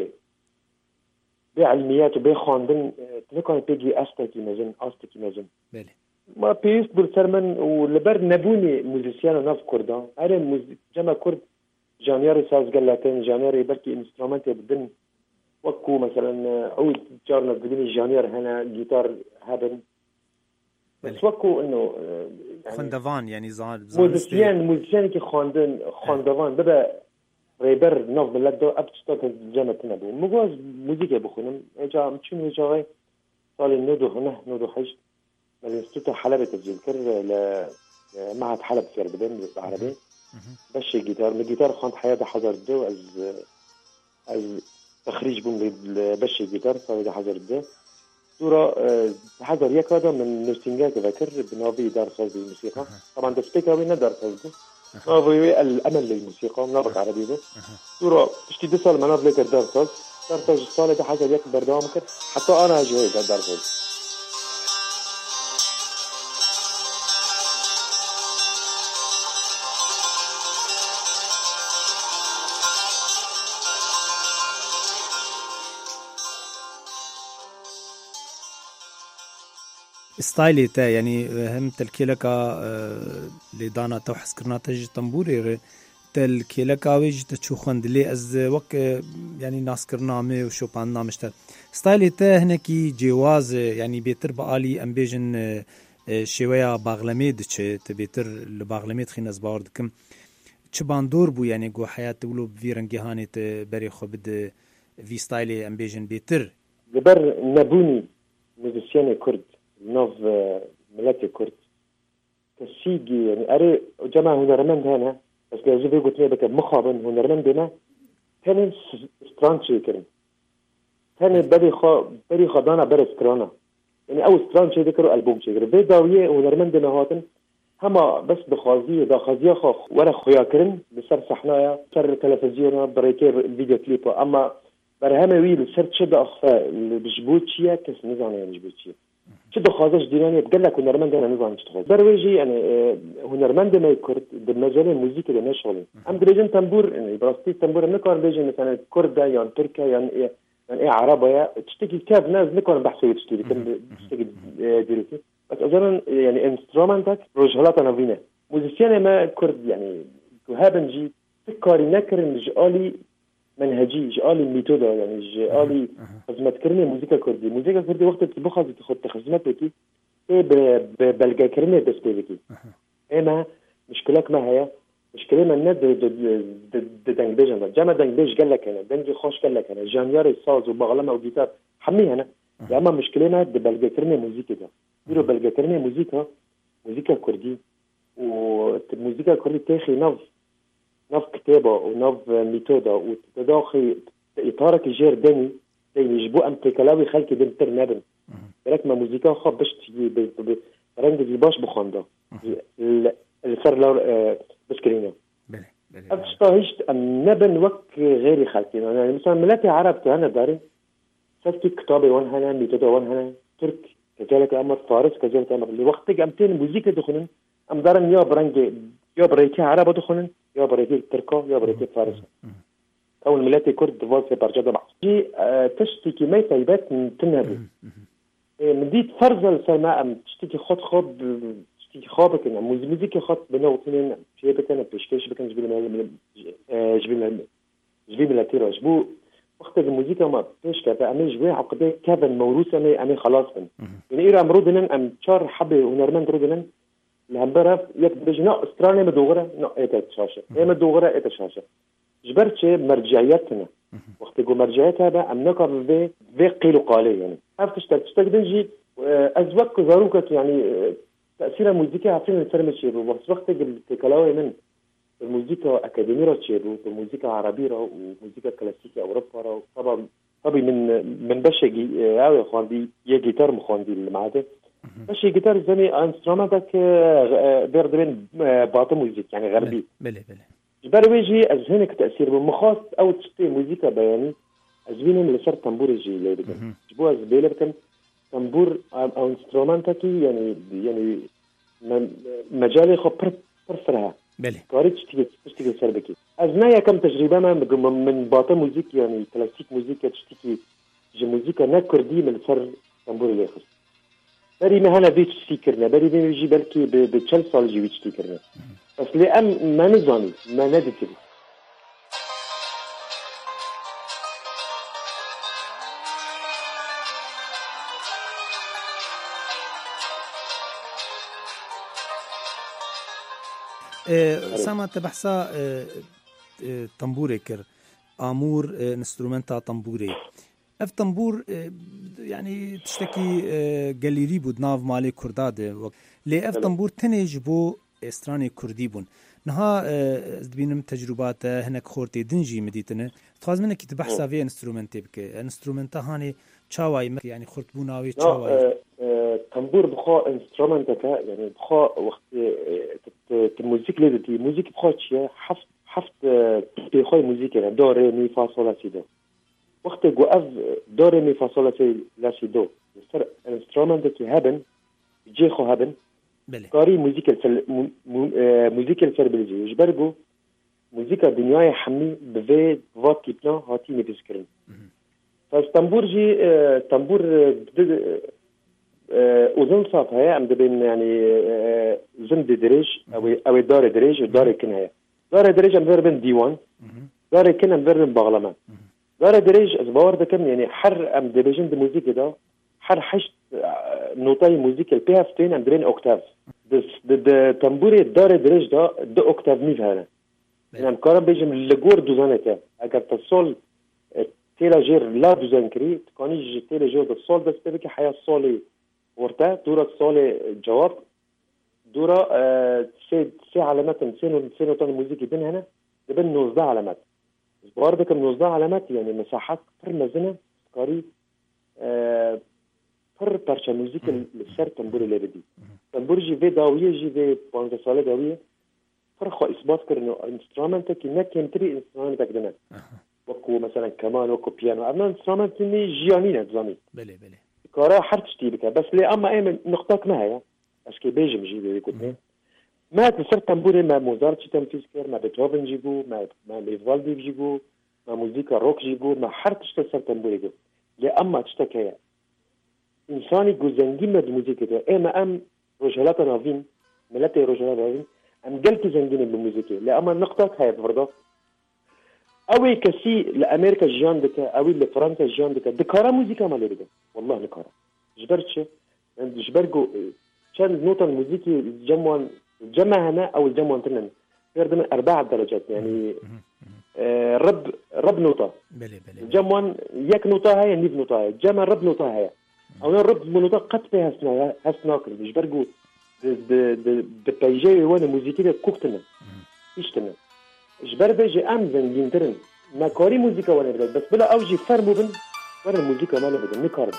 علميات خواندن تنكون بيجي استكي مازن بله ما بيست برسرمن ولبر نبوني موزيسيان ناف كردان اري جمع كرد جانياري ساز قلاتين جانياري بركي انسترومنت بدن وكو مثلا عود جارنا بدون جانير هنا جيتار هابن بس وكو انه خندوان يعني موزيسيان كي خندوان بدا ريبر نوف بلدو ابتشتات جنة نبو مغاز موزيكا بخونم اجا متشون جاغي صالي نودو حج الانستوت حلب تذكر معهد حلب في ربدان بالعربي باش جيتار من جيتار خاند حياة حضر دو از تخريج بوم باش جيتار صار حضر ده دورا حضر يك هذا من نوستينجا تذكر بنوبي دار صوت الموسيقى طبعا تسبيك هو ندار صوت نافي الأمل للموسيقى منافق عربي بس صورة اشتي دسال مناف لك دارتاج الصالة ده حاجة يك بردوام كر حتى أنا جوي دارتاج ستایلی تا یعنی هم تلکیلکا لیدانا تو حس کرنا تج تنبوری تلکیلکا ویج تشو خندلی از وقت یعنی ناس کرنا می و شوپان نامشتر ستایلی تا هنکی جواز یعنی بیتر بالی ام بیجن شویا باغلمید چه تبیتر لباغلمید خین از باور دکم چه باندور بو یعنی گو حیات ولو بفیرنگهانی ت بری خو بد وی ستایلی ام بیجن بیتر لبر نبوني موزيسيان كرد نوف ملاتي كرد كسيجي يعني أري جماعة هنرمند هنا بس لازم يقول لي بك مخابن هنرمند هنا كان سترانشي كريم كان بري خدانا برس كرانا يعني أو سترانشي ذكروا ألبوم شيء بداوية هنرمند هنا هاتن هما بس بخازي دا خازية خا ورا خويا كريم بسر صحنايا سر تلفزيون بريكير فيديو كليب أما برهمه ويل سر شد أخفى بجبوتشيا كس نزانه يعني جبوتشيا شد خازش ديناني بقلك هنرمند أنا نزان تشتغل برويجي يعني هنرمند ما يكرد بالمجال الموسيقي اللي نشغله أم دريجن تنبور يعني براستي تنبور نكون بيجي مثلا كردا يعني تركيا يعني إيه عربية تشتكي كاب ناس نكون بحثي تشتكي تشتكي ديرتي بس أجرا يعني إنسترومنتك رجالات نافينة موسيقيان ما كرد يعني كهابنجي فكري نكر جالي منهجي جالي ميثودا يعني جالي خدمت كرني موسيقى كردي وقت تبخذ تاخذ خدمتك بلقى كرني بس بيكي اما مشكلك ما هي مشكله من ند دنجبيج جامع دنجبيج قال لك انا دنجي خوش قال لك انا جانياري ساز وبغلمه وجيتار حمي هنا يا اما مشكله ما بلقى كرني موسيقى ده ديروا بلقى كرني موسيقى كردي والموسيقى الكردي تاخي نف كتابة ونف ميثودا وتداخل إطارك جير دني يجبو أم تكلاوي خلك دمتر نبن برك ما موسيقى خاب باش تجي برند دي باش بخوندا الفر لور بسكرينا أفشتاهشت أم نبن وك غيري خلكي يعني مثلا ملاتي عرب تهنا داري سلتي كتابي وان هنا ميثودا وان هنا ترك كذلك أمر فارس كذلك أمر لوقتك أمتين موسيقى دخلن أم دارن يا برنج يا بريكي عرب دخلن يا بريكي تركا يا بريكي فارس أول ملاتي كرد فاسي برجادة بعض جي تشتكي مي طيبات تنهبي مديت فرزل سلماء أم تشتكي خط تشتكي خابك إن موسيقى خط بنا وطنين شيء بكنا بيشكيش بكنا جبين ملاتي راج بو وقت الموسيقى ما بيشكا فأمي جوي عقدة كابن موروث أمي خلاص من يعني إيرا أمرودنن أم شار حبي ونرمن رودنن لهمبرف يكبرج نق استراني مدوغرة نق إيتا شاشة مدوغرة إيتا شاشة جبرت شيء مرجعياتنا وقت يقول مرجعياتها بقى أم نقر في قيل قالي يعني عرفت تشتغل أزواج كزاروكة يعني تأثير الموسيقى عفين الفرم الشيرو بس وقت الكلاوي من الموسيقى أكاديمية الشيرو الموسيقى عربية وموسيقى كلاسيكية أوروبا طبعا من بشجي أو خاندي يجيتار مخاندي المعادة بس جيتار زمي انسترومنتك بيردبين باطن موسيقى يعني غربي بله جبرويجي ازهنك تاثير بالمخاص او تشتي موسيقى بياني ازبين اللي صار تنبور يجي اللي بدهم جبوا زبيله كان تنبور او انسترومنتك يعني مجالي خو برفرها بله قاري تشتي سربكي ازنايا كم تجربه من باطن موسيقى يعني كلاسيك موسيقى تشتكي موسيقى نكردي من صار تنبور اللي يخص بري ما هنا بيت تفكرنا بري بيجي بلكي بتشل صال جي بيت تفكرنا بس لأم ما نزاني ما ندي كده سامعت بحثا طنبوري كر امور انسترومنتا طنبوري اف طنبور يعني تشتكي جاليري بود ناف مالي كرداد لي اف طنبور تنج بو استراني كردي بون نها بينم تجربات هناك خورتي دنجي مديتنا تخاز منك تبحثا في انسترومنت بك انسترومنتا هاني تشاواي يعني خرط بوناوي تشاواي تنبور بخوا انسترومنتك يعني بخوا وقت الموسيقى لدي موسيقى بخوا شيء حفت بخوا موسيقى يعني دو ري مي فا صول لا سي دو وقت وقف دو ري مي فا صول لا سي دو صار انسترومنتك هبن جي خو هبن قاري موسيقى الفربلجي جبرجو موسيقى دنياي حمي بفي فاتي بلان هاتي نبسكرن فالتنبور جي تنبور وزن صاف هي عم دبين يعني زن دريج او دار دريج ودار كن هي دار دريج عم دربن ديوان دار كن عم دربن بغلمان دار دريج ازبار دكم يعني حر ام دبيجن الموسيقى ده حر حشت نوتاي موسيقى البي اف تين عم درين اوكتاف د تنبوري دار دريج ده دو اوكتاف ميف هنا يعني مكارم بيجم لجور دوزانته اگر تصول تيلا جير لا دوزان كري تكوني تيلا جير الصول بس تبكي حياه صولي ورتا دورة صولي جواب دورة سي علامات نسينو تاني موسيقى بين هنا بين نوزدا علامات بواردك نوزدا علامات يعني مساحات فر مزنة كاري فر برشا موسيقى للسر تنبوري اللي بدي تنبوري جي في داوية جي في بوانزا صالة داوية فرخو إثبات كرنو انسترومنتك إنك ينتري انسترومنتك دنا وكو مثلا كمان وكو بيانو أما انسترومنت إني جيانينة زامي بله كارا حرتش تيبكها بس لي أما أي نقطك ما هي أشكي بيجم جيبي يقولني ما تصير تنبوري ما موزارت تنفيذ كر ما بيتهوفن جيبو ما ليفالدي جيبو ما موسيقى روك جيبو ما حرتش تصير تنبوري جو لي أما تشتكي إنساني جوزنجي مد موسيقى ده إما أم رجالات نافين ملتي رجالات نافين أم قلت زنجين بالموسيقى لأما نقطك هي برضه أوي كسي لأمريكا جان دكا أوي لفرنسا جان دكارا موسيقى ما لبدا والله نكارا جبرتش جبرجو كان نوتة الموسيقى جمع هنا أو الجمع تنن يردم 4 درجات يعني رب نوتة جمع يك نوتة هي نيف نوتة هي جمع رب نوتة هي أو رب نوتة قد فيها هسناكر جبرجو د بيجي وانا موسيقى كوكتنا إيشتنا جبر بيجي أم زنجين ترن ما كاري موسيقى وانا بدل بس بلا أوجي فرمو بن وانا الموسيقى ما بدل نكارن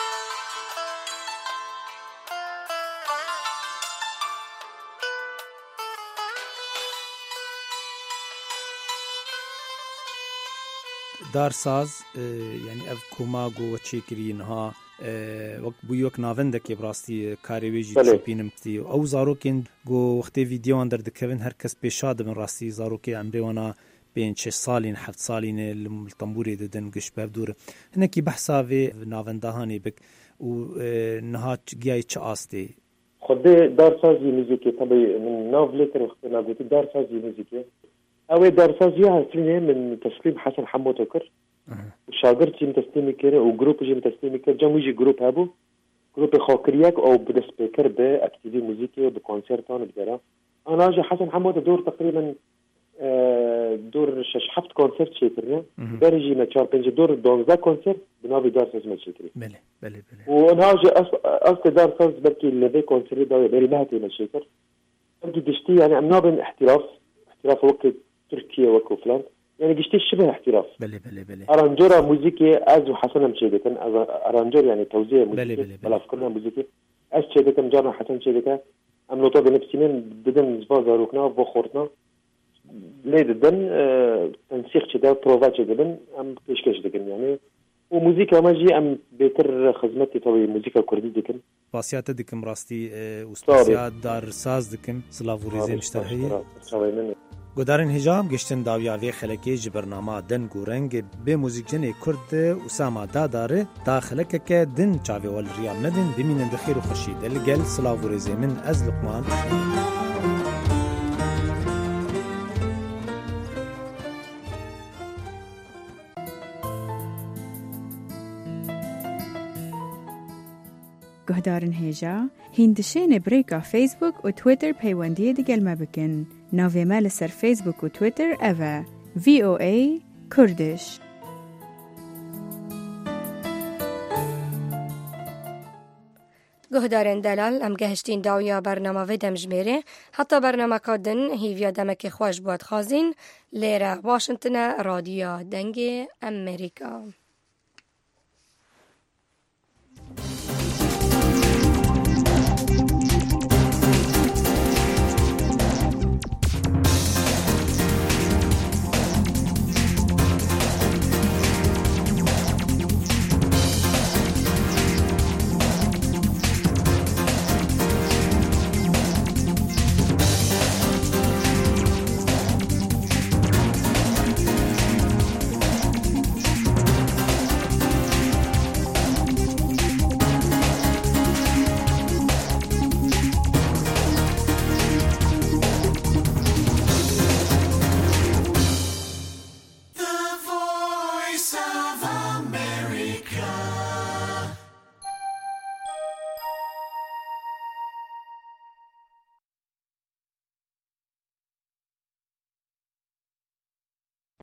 دار ساز يعني اف كوماغو وتشيكرين ها وقت بويوك نافندك براستي كاريويجي تشوبينم تي او زاروكين جو وقت فيديو اندر دكفن هر كس بيشاد من راستي زاروكي عمري وانا بين 6 سالين 7 سالين الطنبوري ددن قش بابدور هناكي بحثا في نافندهاني بك ونهات جاي تشاستي خدي دار سازي موسيقى طبي من نوفلتر وقت ما قلت دار سازي موسيقى أوي دار سازي هالسنة من تسليم حسن حمود وكر وشاغر تيم تسليمي كره وجروب جيم تسليمي كره جموجي جروب هابو جروب خاكرياك أو بدس بيكر بأكتيفي موسيقى بكونسرتان بدرا أنا أجي حسن حمود دور تقريبا دور شحفت كونسرت شيكرنا درجي ما شار بنج دور دونزا كونسرت بنابي دار ساز ما شيكري بله وأنا أجي أصل دار ساز بركي اللي في كونسرت ده بري مهتي ما شيكر أجي دشتي يعني أم نابن احتراف وقت تركيا وكو فلان يعني قشتي شبه احتراف بله أرانجورا موسيقى أز وحسن مشيدكن أرانجور يعني توزيع موسيقى بلا فكرنا موسيقى أز شيدكن جانا حسن شيدكن أم نوطة بنفسين بدن زبازة روكنا وبخورتنا ليه ددن تنسيق شدا بروفات شدن أم بيشكش دكن يعني وموسيقى ما جي أم بيتر خدمتي طبي موسيقى كردي دكن باسيات دكم راستي وسباسيات دار ساز دكم سلافوريزي مشترحية گودارن هجام گشتن داویاوی خلکی جبرنامه دن گورنگ به موزیکجن کرد اسامه داداره تا خلکک دن چاوی ول ریا مدن بمینن دخیر و خورشید الگل سلاو ورزه من از لقمان گهدارن هجا هندشین بریکا فیسبوک و تویتر پیوندی دگل ما بکن ناوی ما لسر فیسبوک و تویتر اوه VOA کردش گهدارن دلال ام گهشتین داویا برنامه و دمجمیره حتی برنامه کادن هیویا دمک خوش بود خازین لیره واشنطن رادیو دنگ امریکا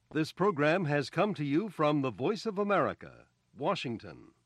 This program has come to you from the Voice of America, Washington.